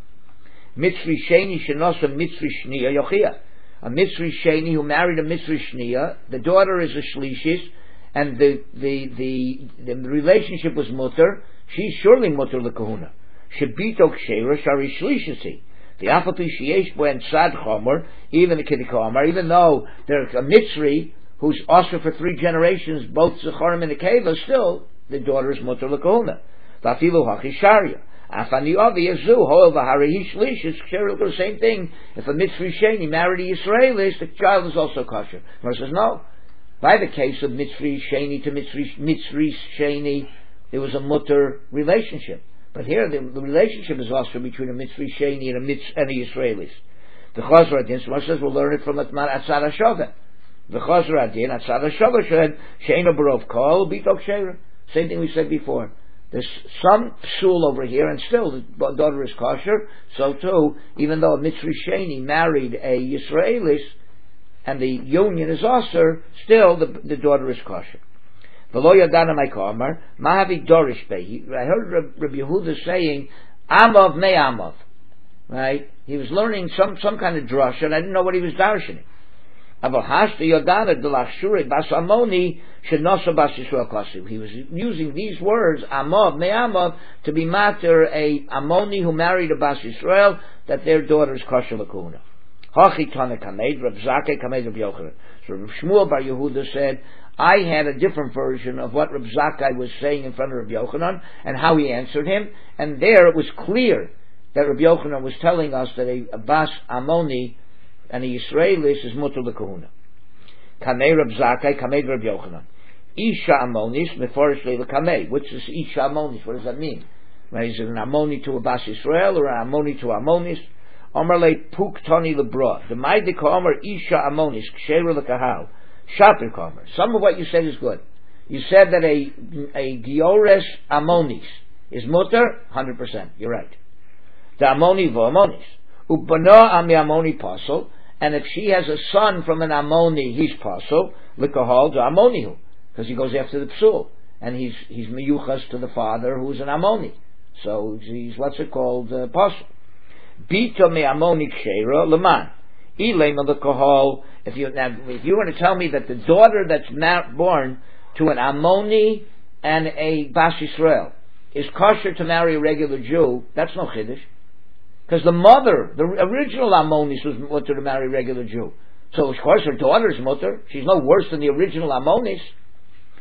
Speaker 2: Mitzri Sheni shenosa Mitzri Shniya Yochia. A Mitzri Sheni who married a Mitzri Shniya, the daughter is a Shlishis, and the the the, the relationship was mutter. She's surely mutter l'kahuna. Shebito ksheira shari shlishisi. The afapi sheyesh bo and sad chomer, even the kidikomer, even though there's a Mitzri who's also for three generations, both Zecharim and the Keva, still the daughter is mutter l'kahuna. Vafilu hachi sharia. Afani avi yazu hoel v'hari hishlish is the same thing. If a Mitzri Sheni married a Yisraelis, the child is also kosher. Gemara says no. By the case of Mitzri Sheni to Mitzri Mitzri Sheni, there was a mutter relationship. But here the, the relationship is also between a Mitzri Sheni and a Mitz and a Yisraelis. The Chazar Adin, so says we'll learn it from Atzad HaShaveh. The Chazar Adin, Atzad HaShaveh said Sheino Barov Kol Bitok Sheira. Same thing we said before. There's some psul over here, and still the daughter is kosher. So too, even though a Mitzri Sheni married a Yisraelis, and the union is aser, still the, the daughter is kosher. V'lo yadana my kamar mahavi dorish bei. I heard Rabbi Yehuda saying amav me amav. Right? He was learning some some kind of drush, and I didn't know what he was darshaning. He was using these words, Amav, Me'amav, to be matter a Ammoni who married a Bas Yisrael, that their daughter is kosher l'kahuna. Hachi Tana Kamed, Reb Zakkai Kamed Reb Yochanan. So Reb Shmuel Bar Yehuda said, I had a different version of what Reb Zakkai was saying in front of Reb Yochanan, and how he answered him, and there it was clear that Reb Yochanan was telling us that a, a Bas Ammoni and a Yisraelis is mutter l'kahuna. Kamei Reb Zakkai, Kamei Reb Yochanan. Isha Ammonis, Meforish Leila Kamei. Which is Isha Ammonis? What does that mean? Right, is it an Ammoni to a Bas Yisrael or an Ammoni to Ammonis? Omer le Puk Toni Lebra. The Maidika Omer Isha Ammonis, Ksheira l'Kahal. Shapir Komer. Some of what you said is good. You said that a a Giores Ammonis is mutter, one hundred percent. You're right. The Ammoni vo Ammonis. Ubana ami Ammoni Pasol. And if she has a son from an Ammoni, he's Pasol, Likahal to Ammonihu, because he goes after the Psul, and he's he's miyuchas to the father who's an Ammoni. So he's what's it called, uh, Pasol. Bita me Ammoni Ksheira Leman. Ilema Likahal. If you now, if you want to tell me that the daughter that's not born to an Ammoni and a Bas Yisrael is kosher to marry a regular Jew, that's no chiddush. Because the mother, the original Ammonis, was mutter to marry a regular Jew. So of course her daughter is mutter. She's no worse than the original Ammonis.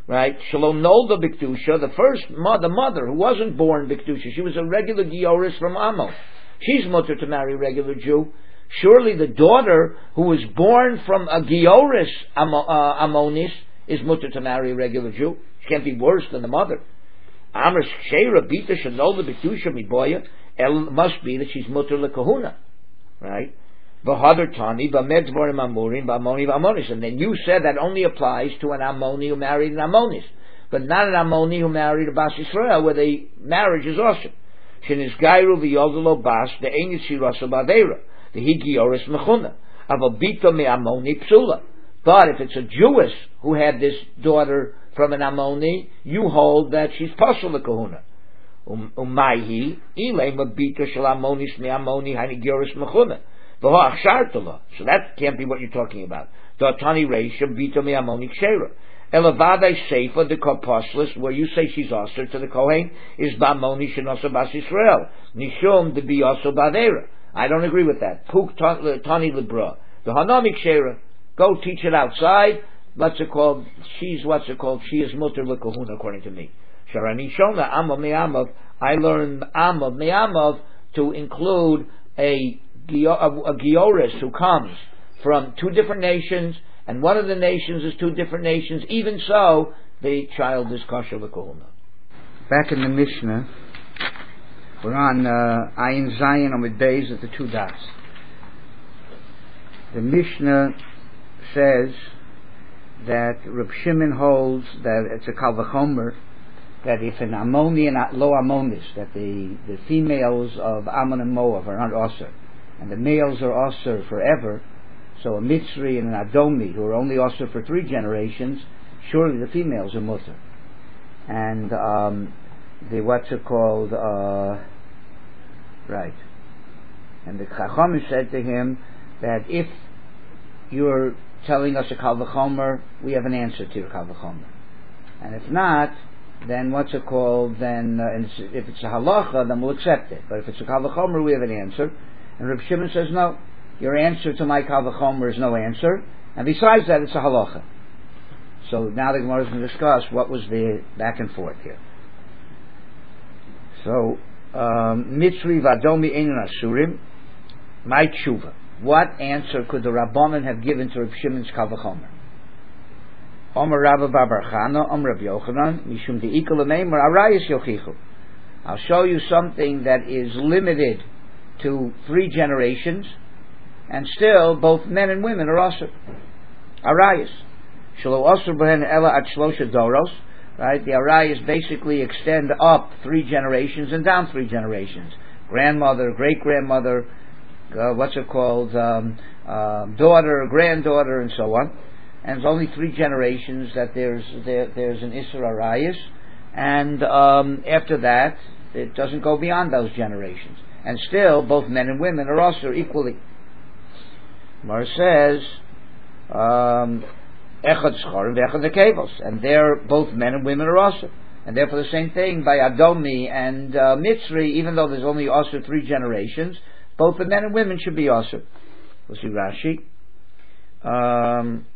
Speaker 2: right? Shalom Nolda Biktusha, the first mother, the mother who wasn't born Biktusha, she was a regular Gioris from Ammon. She's mutter to marry a regular Jew. Surely the daughter who was born from a Gioris Ammonis is mutter to marry a regular Jew. She can't be worse than the mother. Amr Sheira Bita Shanolda Biktusha Miboya. El must be that she's mutter lekahuna, right? V'hadar tani b'med dvorim amurim b'amoni v'amonis, and then you said that only applies to an Ammoni who married an Ammonis, but not an Ammoni who married a Bas Yisrael, where the marriage is awesome. Shenis gairu v'yodelo bas the ein yitzirasa b'aveira the higioris mechuna avobito me Ammoni psula. But if it's a Jewess who had this daughter from an Ammoni, you hold that she's pasul lekahuna. Umaihi ilay mabita shel Ammonis me Ammoni hanigioris mechuna. So that can't be what you're talking about. Datani Reisha Bito me Ammoni Kshera. Elavadai Seifa the Koposlis, where you say she's also to the Kohen, is Ba'Ammoni Shenosa Bas Yisrael. Nishum to be also Ba'Avera. I don't agree with that. Puk Tani Lebra. The Hanami Kshera. Go teach it outside. What's it called? She's what's it called? She is Mutter Lekahuna, according to me. Sharani Shona Amav Me'amav. I learned Amav Me'amav to include a a Gioris who comes from two different nations, and one of the nations is two different nations. Even so, the child is kosher l'kohuna.
Speaker 1: Back in the Mishnah, we're on uh, Ayin Zayin on the days of the two dots. The Mishnah says that Reb Shimon holds that it's a kal v'chomer, that if an Ammoni and lo Ammonis, that the, the females of Ammon and Moab are not osir, and the males are osir forever, so a Mitzri and an Adomi, who are only osir for three generations, surely the females are mutter. And um, the what's it called? Uh, right. And the Chacham said to him that if you're telling us a kal v'chomer, we have an answer to your kal v'chomer, and if not, then what's it called? Then uh, and it's, if it's a halacha, then we'll accept it. But if it's a kal v'chomer, we have an answer. And Reb Shimon says, no, your answer to my kal v'chomer is no answer, and besides that, it's a halacha. So now the Gemara is going to discuss what was the back and forth here. So, um, Mitzri v'adomi einon asurim, my tshuva. What answer could the Rabbanan have given to Reb Shimon's kal v'chomer? Omer Rabba Bar Chana, Omer Reb Yochanan, Mishum de'ikol ameimer arayis yochichu. I'll show you something that is limited to three generations, and still both men and women are osir. Arayis. Shelo osir behen ela at shlosha doros. Right? The arayis basically extend up three generations and down three generations. Grandmother, great grandmother, uh, what's it called? Um, uh, daughter, granddaughter, and so on. And it's only three generations that there's there, there's an Isser Arayis, and um, after that it doesn't go beyond those generations. And still, both men and women are also equally. Mar says, um, Echad Schorim v'Echad Nekevos, and they're both men and women are also. And therefore the same thing by Adomi and uh, Mitzri, even though there's only also three generations, both the men and women should be also. We'll see Rashi. Um,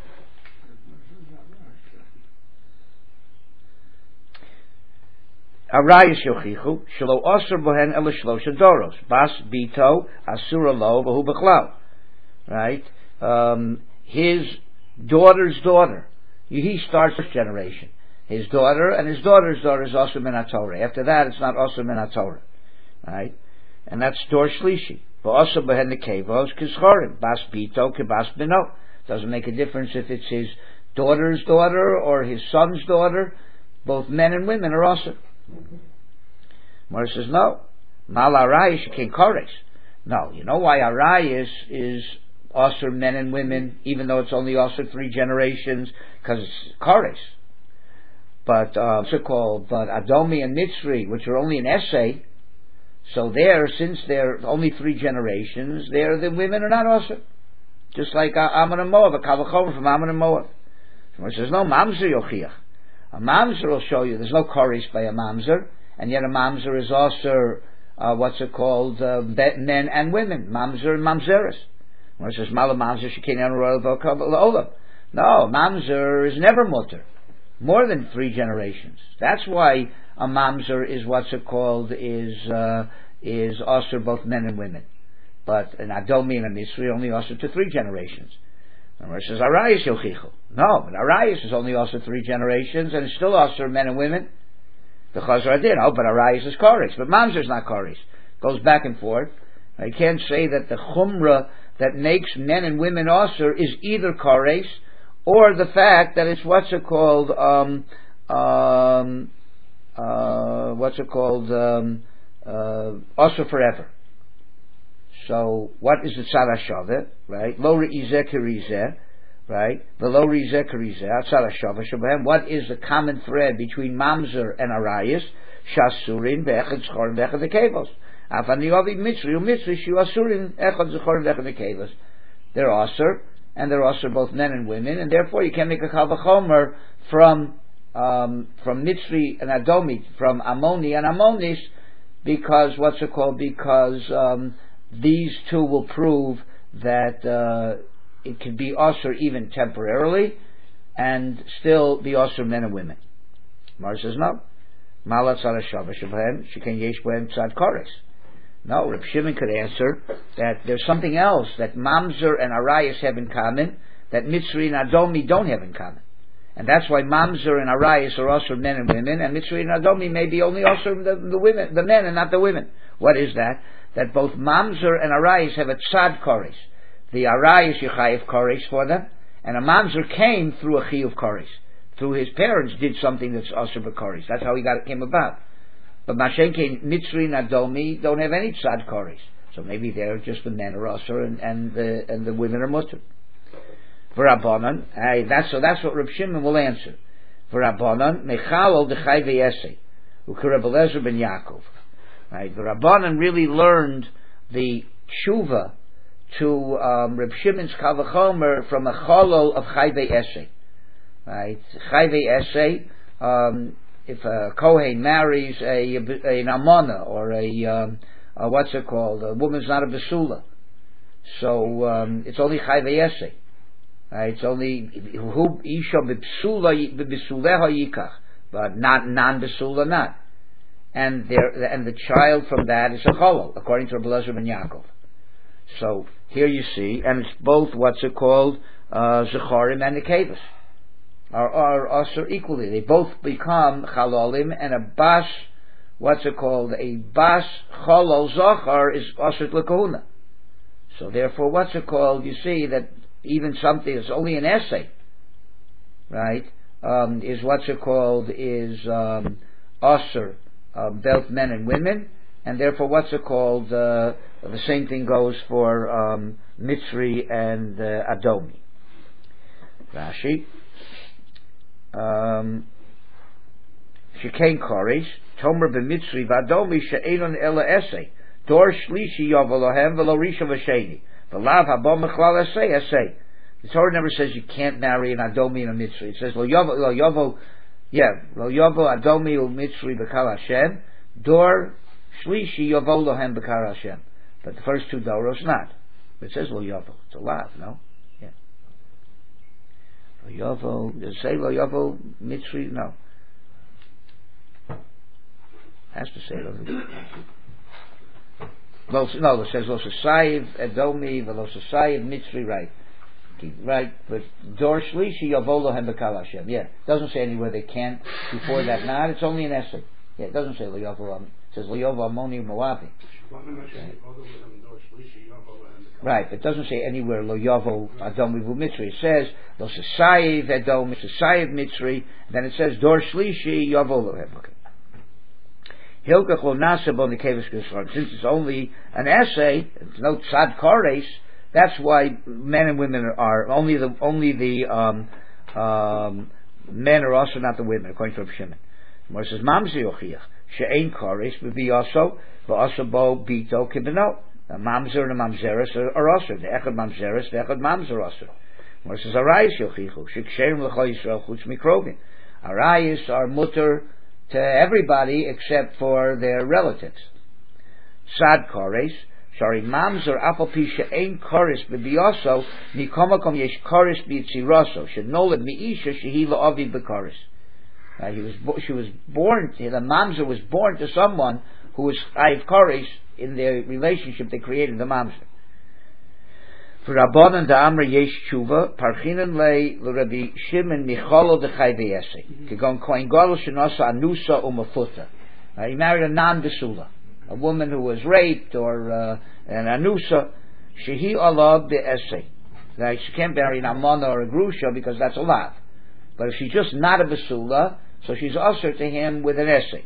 Speaker 1: Arayis yochichu shelo osir bohen el shlosha doros bas bito asura lo v'hu b'chlal. Right, um, his daughter's daughter. He starts first generation. His daughter and his daughter's daughter is also min haTorah. After that, it's not also min haTorah. Right, and that's dor shlishi. V'osir bohen nekevos k'schorim bas bito k'bas bino. Doesn't make a difference if it's his daughter's daughter or his son's daughter. Both men and women are also. Mora says no. Mal Arayis king Kores. No, you know why Arayis is also men and women, even though it's only also three generations, because it's Kores. But uh, what's it called? But Adomi and Mitzri, which are only an essay, so there, since they're only three generations, there the women are not also. Just like uh, Ammon and Moab, a kal v'chomer from Ammon and Moab. Mora says no. Mamzer yochiach. A mamzer will show you there's no koris by a mamzer, and yet a mamzer is also uh, what's it called? Uh, men and women, mamzer and mamzeres. Where it says mala mamzer shekin royal v'olam. No, mamzer is never mutter.
Speaker 2: more than three generations. That's why a mamzer is what's it called is uh, is also both men and women. But an adomi and a misri only also to three generations. And it says arayis yochichu. No, but arayis is only also three generations, and it's still also men and women. The chazar did, oh, but arayis is koris, but mamzer is not koris. Goes back and forth. I can't say that the chumrah that makes men and women also is either koris or the fact that it's what's it called um, um, uh, what's it called um, uh, also forever. So what is the tzad hashava, right? Lo re'izeh kerizeh, right? The lo re'izeh kerizeh, tzad hashava shabahem. What is the common thread between mamzer and arayis? Shasurin ve'echad zchorim ve'echad nekevos. Afani ovi mitzri u'mitzri shu asurin echad zchorim ve'echad nekevos. They're asur, and they're asur both men and women, and therefore you can make a kal v'chomer from um, from mitzri and adomi, from amoni and amonis, because what's it called? Because um, these two will prove that uh, it can be asur even temporarily, and still be asur men and women. Mar says no. Malat tzad hashava shabhem sheken yesh bohem tzad koris. No, Reb Shimon could answer that there's something else that mamzer and arayis have in common that mitzri and adomi don't have in common, and that's why mamzer and arayis are asur men and women, and mitzri and adomi may be only asur the, the women, the men, and not the women. What is that? That both mamzer and arayis have a tzad koris. The arayis yichayev koris for them, and a mamzer came through a chiyuv koris. Through his parents did something that's asur b'koris. That's how he got it came about. But mashenkein mitzri and adomi don't have any tzad koris. So maybe they're just the men are asur and, and the and the women are mutter. V'rabbanan, hey, that's so that's what Reb Shimon will answer. V'rabbanan mechalol dechai v'yesei u'kereb Eliezer ben Yaakov. Right, the Rabbanan really learned the tshuva to um, Reb Shimon's kal v'chomer from a cholol of chai v'yesei. Right, chai v'yesei. Um, if a kohen marries a, a an almana or a, um, a what's it called? A woman's not a besula, so um, it's only chai v'yesei. Right, it's only who isha b'besula b'besuleha yikach, but not non besula not. And there, and the child from that is a cholol, according to Reb Eliezer ben Yaakov. So here you see, and it's both what's it called, uh, zechorim and nekevos are are asur equally. They both become chalolim, and a bas, what's it called, a bas cholol zachar is asur l'kahuna. So therefore, what's it called? You see that even something that's only an essay, right, um, is what's it called is um, asur. Uh, both men and women, and therefore what's it called? Uh, the same thing goes for um, Mitzri and uh, Adomi. Rashi. Shekain Koresh, Tomer b'Mitzri v'Adomi she'enon ela esei. Dor shlishi yavolohem v'lo risha v'sheni. V'lav haba mechlal esei esei. The Torah never says you can't marry an Adomi and a Mitzri. It says lo yavo, lo yavo Yeah, lo yovo adomi u'mitzri b'kar Hashem, dor shlishi yovo lohem b'kar Hashem. But the first two doros not. But it says lo yovo. It's a lav, no? Yeah. Lo yovo. Does it say lo yovo mitzri? No. Has to say lo. No, it says lo sasayiv adomi v'lo sasayiv mitzri. Right. Right, but Dor Shlishi Yavo Lohem B'Kal Hashem. Yeah, it doesn't say anywhere they can't. Before that, not. It's only an essay. Yeah, it doesn't say Lo Yavo. It says Lo Yavo Amoni Moavi. Right, but it doesn't say anywhere Lo Yavo Adom Vivu Mitzri. It says Lo Sasayiv Adom Sasayiv Mitzri. Then it says Dor Shlishi Yavo Lohem. Okay. Hilkach Lo Nasa Bo Nekevus Gesron. Since it's only an essay, it's no Tzad Koresh. That's why men and women are only the only the um, um, men are also not the women, according to Reb Shimon. Where it says mamzer yochiach she'ein koris be also v'aso bo bito kibeno. A mamzer and a mamzeres are, are also the echad mamzeres, the echad mamzer also. Where it says arayis yochichu sheksherim l'chol Yisrael chutz mikrovim. Arayis are mutter to everybody except for their relatives. Sad koris. Sorry, mamzer apal pi she'ein koris b'biyoso mikomakom yesh koris b'yitziroso shenoled mi'isha shehi la'avi b'koris. Uh, he was, bo- she was born, the mamzer was born to someone who was chayiv koresh in their relationship. They created the mamzer. For Rabbanan da Amr yesh tshuva, parchinan le l'Rabbi Shimon micholo de chai v'yese. Kegon kohen gadol shenosa anusa umafuta. He married a non-besula, a woman who was raped, or uh, an anusa. Shehi alav be'esei. Like she can't marry an amana or a grusha because that's a lav. But if she's just not a besula, so she's usher to him with an essay.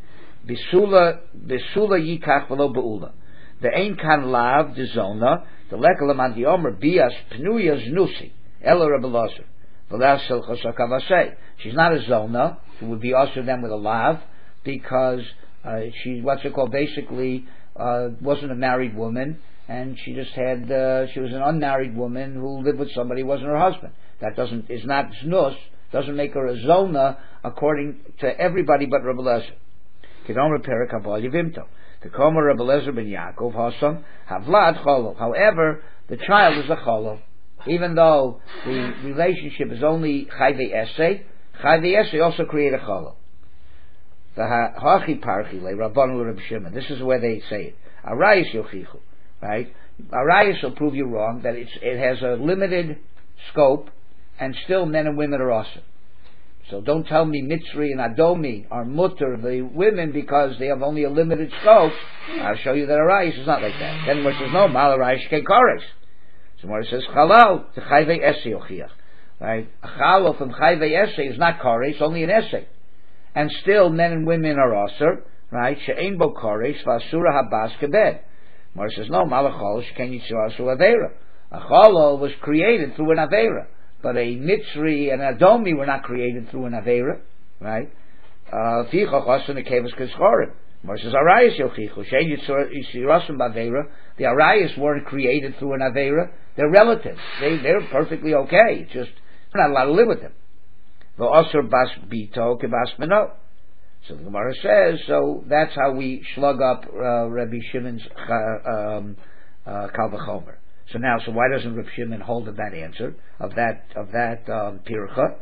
Speaker 2: Besula, besula yikach v'lo beula. The ein kan lav de zona. The lekalam an the omer bias pnuya znusi ela Rebbe Lazar v'las silchos hakavasei. She's not a zona who would be usher them with a lav because uh, she what's it called basically uh, wasn't a married woman, and she just had uh, she was an unmarried woman who lived with somebody who wasn't her husband. That doesn't is not znus, doesn't make her a zona according to everybody but Rebbe Lazar. Kedom Perik Habal Yevimto. The Komer Rebbe Lezer ben Yaakov Hasam Havlad Cholo. However, the child is a Cholo, even though the relationship is only Chayvei Esei. Chayvei Esei also create a Cholo. The Hachi Parchi Le Rabbanu Reb Shimon. This is where they say it. Arayis Yochichu, right? Arayis will prove you wrong that it's, it has a limited scope, and still men and women are awesome. So don't tell me Mitzri and Adomi are mutter, the women, because they have only a limited scope. I'll show you that Arayis is not like that. Then where it says, no, Mal Arayis Kei Koresh. So where it says, Chalal, the Chayvei Esei Ochiach. Right? A Chalal from Chayvei Esei is not Koresh, it's only an Esei. And still men and women are Aser, right? She'ein bo Koresh, V'asura Habas Kebed. Where it says, no, Mal Achol, She'ken Yitzur Asu Aveira. A Chalal was created through an Aveira. But a Mitzri and Adomi were not created through an Aveira, right? Fichach asan nekevas k'schorim. Versus Arayis yochichu shein yisirasum b'Aveira. The Arayis weren't created through an Aveira. They're relatives. They they're perfectly okay. It's just we're not allowed to live with them. V'asur bas bito kebas meno. So the Gemara says. So that's how we slug up uh, Rabbi Shimon's uh, um, uh, Kal V'chomer. So now, so why doesn't Reb Shimon hold of that answer, of that, of that, um, pircha?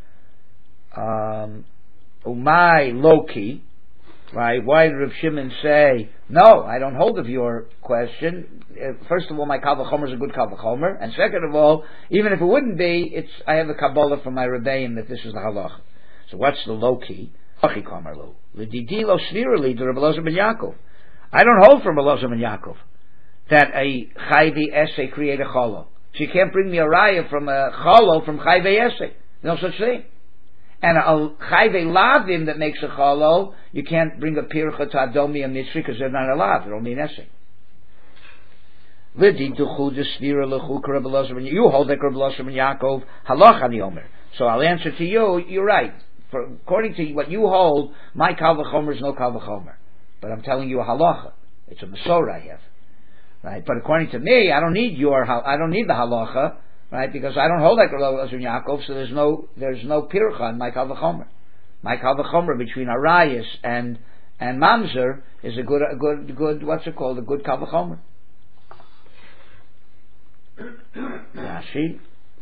Speaker 2: Um, umay loki, right? Why did Reb Shimon say, no, I don't hold of your question? Uh, first of all, my Kal V'chomer is a good Kal V'chomer, and second of all, even if it wouldn't be, it's, I have a Kabbalah from my Rebbeim that this is the halacha. So what's the loki? Achi kamer lo. L'didi lo svirali to Rebbe Elazar ben Yaakov. I don't hold from Rebbe Elazar ben Yaakov that a chayvei essay create a cholo. So you can't bring me a raya from a cholo from chayvei essay. No such thing. And a chayvei lavim that makes a cholo, you can't bring a pircha to Adomi and Mitzri because they're not a lav, they're only an essay. You hold that Rebbe Elazar ben Yaakov halach ani omer. So I'll answer to you, you're right. For, according to what you hold, my Kal V'chomer is no Kal V'chomer. But I'm telling you a halacha. It's a Masorah I have. Right, but according to me, I don't need your, I don't need the halacha, right? Because I don't hold like Rebbe Elazar ben Yaakov, so there's no, there's no pircha in my Kal V'chomer. My Kal V'chomer between Arayis and and Mamzer is a good, a good, good. What's it called? A good Kal V'chomer. Rashi,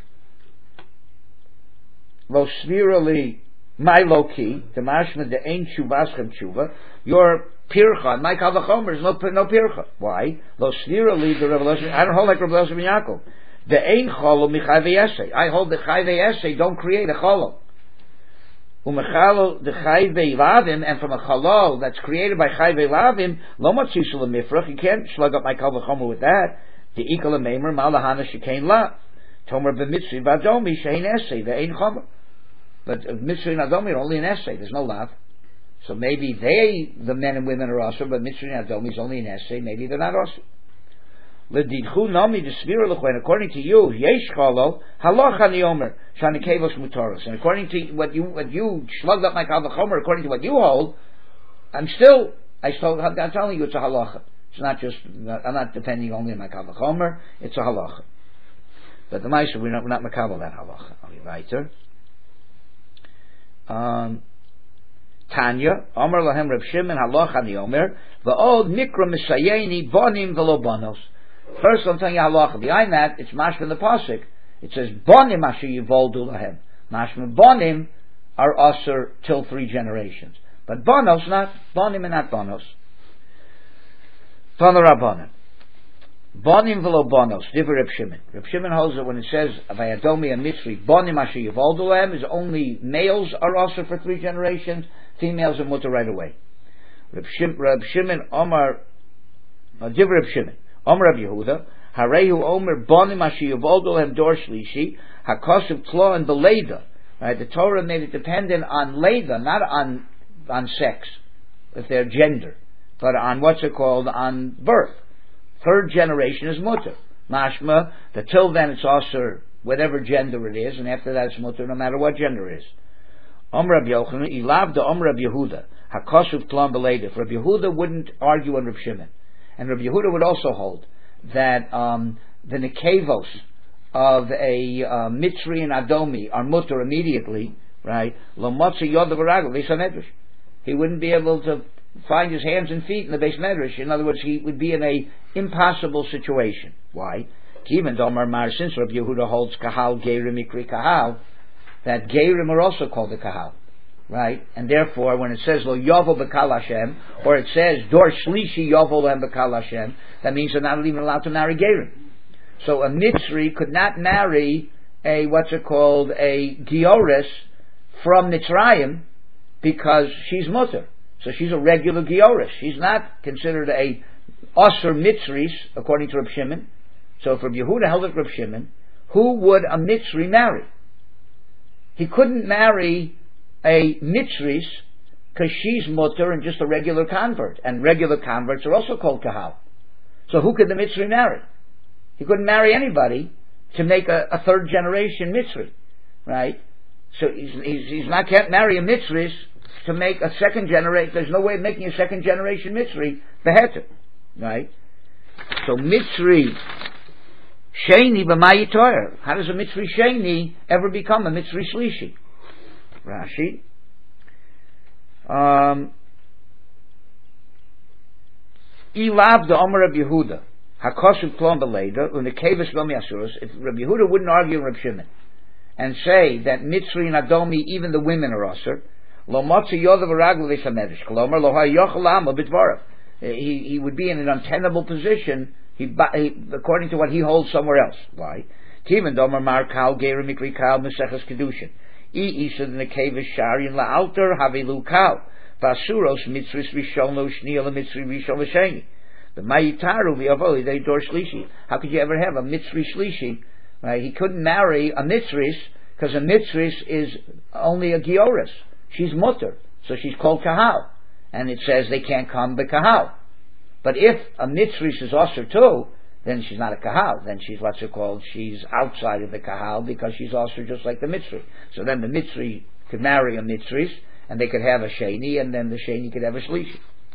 Speaker 2: lo svirali my loki the mashma the ein tshuvaschem tshuva your pircha, my Kal V'chomer is no no pircha. Why? Lo svira lead the Rebbe Elazar. I don't hold like Rebbe Elazar ben Yaakov. The ein cholo michayvei essay. I hold the chayvei essay don't create a cholo. Umechalo the chayvei lavim, and from a cholo that's created by chayvei lavim lo matzisul mifrach. You can't slug up my Kal V'chomer with that. The ikal meimer malahana shekain la tomer b'mitzri v'adomi shein essay the ein chomer. But mitzri and adomi are only an essay. There's no lav. So maybe they, the men and women, are also, but Mitzri and Adomi is only an essay. Maybe they're not also. L'didchu nami d'svira l'choen. According to you, yesh cholo halach ani omer shanikevos mutoros. And according to what you what you slugged up my Kal V'chomer, according to what you hold, I'm still I still I'm telling you it's a halacha. It's not just I'm not depending only on my Kal V'chomer. It's a halacha. But the Ma'aser we're not we're not makabel that halacha. Are we right? Um. Tanya, Omer lahem Reb Shimon halach ani omer va'od mikra misayeni bonim v'lo bonos. First, I'm telling you halacha. Behind that, it's mashma in the pasuk. It says bonim asher yivoldu lahem. Mashma bonim are usher till three generations. But bonos, not, bonim and not bonos. Tana Rabbanan. Bonim velo bonos, diver Reb Shimon. Reb Shimon holds that when it says, Vayadomi and Mitzri, bonim asher yivoldu is only males are usher for three generations, females are mutter right away. Reb, Shim, Reb Shimon Omar, uh, diver Reb Shimon, Omar Reb Yehuda, Harehu Omer bonim asher yivoldu dor shlishi, hakosiv klo and beleda. Right, the Torah made it dependent on leda, not on on sex, if their gender, but on what's it called, on birth. Third generation is mutter. Mashma, that till then it's also whatever gender it is, and after that it's mutter no matter what gender it is. Omer Reb Yochanan, Ilav de Omer Reb Yehuda, Hakosuf Klon Beleda. Reb Yehuda wouldn't argue on Reb Shimon. And Reb Yehuda would also hold that um, the Nekevos of a uh, Mitzri and Adomi are mutter immediately, right? Lo Motzi Yodav Aragel, Beis HaMedrash. He wouldn't be able to find his hands and feet in the Beis Medrash. In other words, he would be in a impossible situation. Why? Even Domar Mar, since Rabbi Yehuda holds Kahal, Geirim, Mikri, Kahal, that Geirim are also called the Kahal, right? And therefore, when it says Lo Yovel Bekal Hashem, or it says Dor Shlishi Yovel Lem Bekal Hashem, that means they're not even allowed to marry Geirim. So a Mitzri could not marry a, what's it called, a Giores from Mitzrayim because she's mutter. So she's a regular Giores. She's not considered a Osir Mitzris, according to Reb Shimon. So if Reb Yehuda held it Reb Shimon, who would a Mitzri marry? He couldn't marry a Mitzris because she's mutter and just a regular convert. And regular converts are also called Kahal. So who could the Mitzri marry? He couldn't marry anybody to make a, a third generation Mitzri, right? So he's, he's, he's not can't marry a Mitzris to make a second generation. There's no way of making a second generation Mitzri beheter, right? So Mitzri Sheni b'mayi Torah. How does a Mitzri Sheni ever become a Mitzri Shlishi? Rashi. Um, Ilav the Omer of Yehuda. Hakoshu klon beleda when the kavis lomi asuros. If Rabbi Yehuda wouldn't argue with Reb Shimon and say that Mitzri and Adomi, even the women are asur, lo motzi yodav aragul lesamedesh kolomar lo hayochel amo b'dvarav. He he would be in an untenable position. He, he according to what he holds somewhere else. Why? Tiven domer mar kal geir mikri kal meseches kedushin. I isa the kavis sharian la alter havelu kal basuros mitzris rishon lo shniel mitzri rishon l'sheni. The Mayitaru v'avoli they dor shlishi. How could you ever have a Mitzri shlishi? Right? He couldn't marry a Mitzris because a Mitzris is only a Gioris. She's mutter, so she's called Kahal, and it says they can't come the Kahal. But if a Mitzris is Osir too, then she's not a Kahal. Then she's what's it called? She's outside of the Kahal because she's Osir just like the Mitzri. So then the Mitzri could marry a Mitzris, and they could have a Sheni, and then the Sheni could have a Shlishi.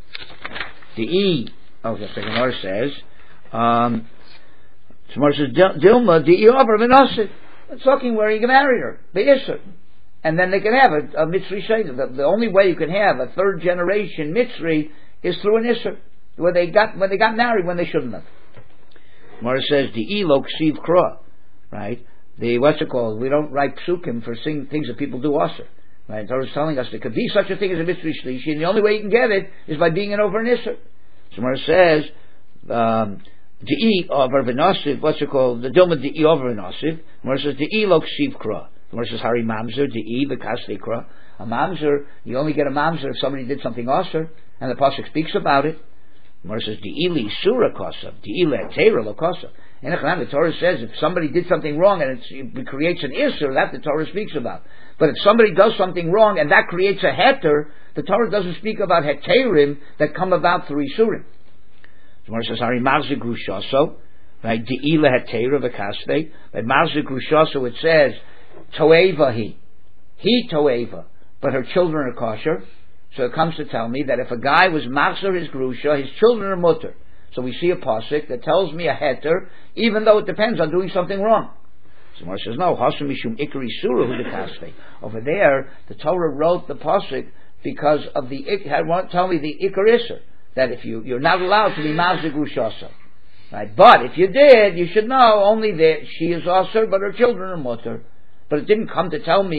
Speaker 2: The E. Oh, the Gemara says, um, Gemara says, Dilma, di Yover v'nosif. It's talking where he can marry her, the Isser. And then they can have a, a Mitzri Sheni. The, the only way you can have a third generation Mitzri is through an Isser, where they got, when they got married when they shouldn't have. Gemara says, di Elo ksiv kra, right? The, what's it called? We don't write psukim for sing, things that people do Asr. Right? The Torah is telling us there could be such a thing as a Mitzri Shlishi, and the only way you can get it is by being an over an Isser. Gemara says, um, De'i over v'nasiv, what's it called? The Dilma De'i over v'nasiv. Gemara says, De'i lo ksiv kra. Gemara says, Hari mamzer, De'i v'kasli kra. A mamzer, you only get a mamzer if somebody did something asr, and the pasuk speaks about it. Gemara says, De'i li surah kosav, De'i le teira lo kosav. And the Torah says, if somebody did something wrong and it's, it creates an isur, that the Torah speaks about. But if somebody does something wrong and that creates a heter, the Torah doesn't speak about heterim that come about through isurim. The Torah says, "Hari marzik grushaso," right? De'ila hetera v'kasvei. But marzik grushaso, it says toeva he, he toeva, but her children are kosher. So it comes to tell me that if a guy was marzer his grusha, his children are mutter. So we see a pasuk that tells me a heter, even though it depends on doing something wrong. So Gemara says, no, Hashem Mishum Ikri Surah Hu Dekasvei. Over there, the Torah wrote the pasuk because of the had tell me the Ikar Isser, that if you you're not allowed to be Mazik Rushasa. Right? But if you did, you should know only that she is Asr, but her children are Mutter. But it didn't come to tell me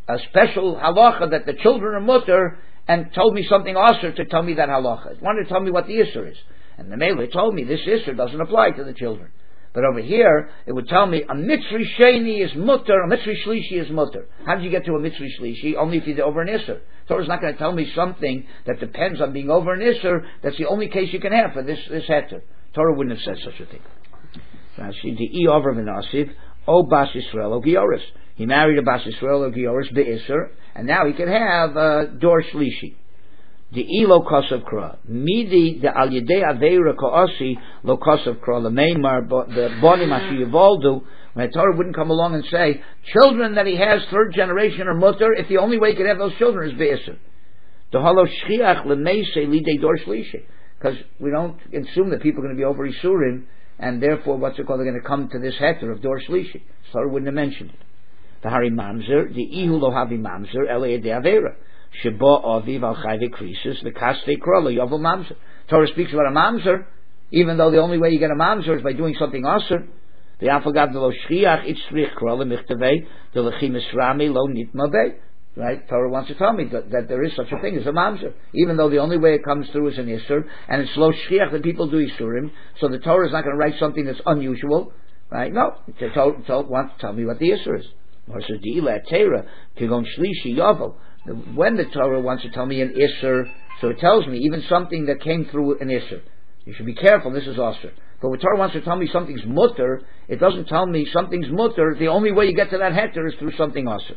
Speaker 2: a special halacha that the children are mutter, and told me something asur to tell me that halacha. It wanted to tell me what the isur is. And the Mele told me this isur doesn't apply to the children. But over here, it would tell me a mitzri sheni is mutter, a mitzri shlishi is mutter. How did you get to a mitzri shlishi? Only if you're over an isur. Torah's not going to tell me something that depends on being over an isur. That's the only case you can have for this this heter. Torah wouldn't have said such a thing. Rashi, the e over v'nasiv, o bas Yisrael o gioris. He married a bas Yisrael o gioris be'isur, and now he can have a dor shlishi. The e lo kosav kra, midi the al yedei aveira koasi lo kosav kra lemeimar the bonim asher yivoldu. When the Torah wouldn't come along and say children that he has third generation are mutter, if the only way he could have those children is be'isur. The halo shchiach lemeise lidei dor shlishi, because we don't assume that people are going to be over isurim, and therefore what's it called? They're going to come to this heter of dor shlishi. So Torah wouldn't have mentioned it. The hari mamzer, the ihu lo havi mamzer ele yedei aveira. Sheba aviv al chayve krisis the kaste krola yovel mamzer. Torah speaks about a mamzer, even though the only way you get a mamzer is by doing something asur. The afagav de lo shchiach itzrich krola michtavei the lechim esrami lo nitma bei. Right? Torah wants to tell me that, that there is such a thing as a mamzer, even though the only way it comes through is an isur, and it's lo shchiach that people do isurim. So the Torah is not going to write something that's unusual, right? No, the Torah, Torah wants to tell me what the isur is. Or says the ila Torah kigon shlishi yovel. When the Torah wants to tell me an isur, so it tells me even something that came through an isur. You should be careful, this is asur. But when Torah wants to tell me something's mutter, it doesn't tell me something's mutter. The only way you get to that heter is through something asur.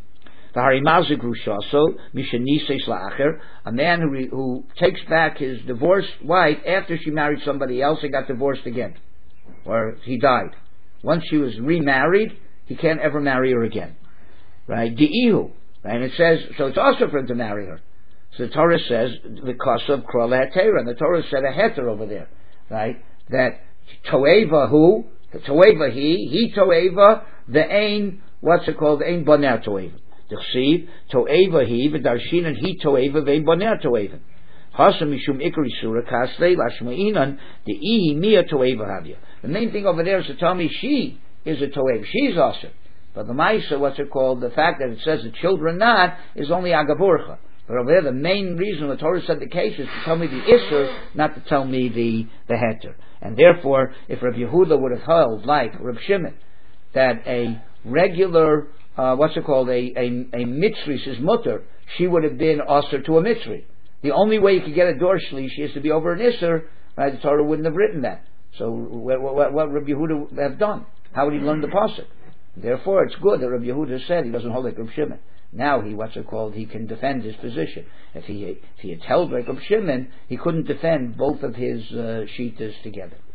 Speaker 2: A man who, who takes back his divorced wife after she married somebody else and got divorced again, or he died. Once she was remarried, he can't ever marry her again. Right? Di'ihu. Right? And it says, so it's also for him to marry her. So the Torah says, the kosa of krol heter, and the Torah said a heter over there, right? That toeva who, the toeva he, he toeva, the ain, what's it called? The ain boner toeva. The chsiv, toeva he, v'darshin, and he toeva, ve'ain boner toeva. Hasa mishum ikri surah kasle, lashma'inan, the ihi mia toeva havya. The main thing over there is to tell me she is a toeva. She's awesome. But the Maisa, what's it called? The fact that it says the children not is only agavorcha. But over there, the main reason the Torah said the case is to tell me the isur, not to tell me the the heter. And therefore, if Rabbi Yehuda would have held like Reb Shimon that a regular uh, what's it called a a, a mitzri is mutter, she would have been asur to a mitzri. The only way you could get a dor shlishi is to be over an isur. Right? The Torah wouldn't have written that. So what, what, what Rabbi Yehuda would have done? How would he learn the pasuk? Therefore, it's good that Rabbi Yehuda said he doesn't hold like Reb Shimon. Now he, what's it called, he can defend his position. If he if he had held like Reb Shimon, he couldn't defend both of his uh, shitas together.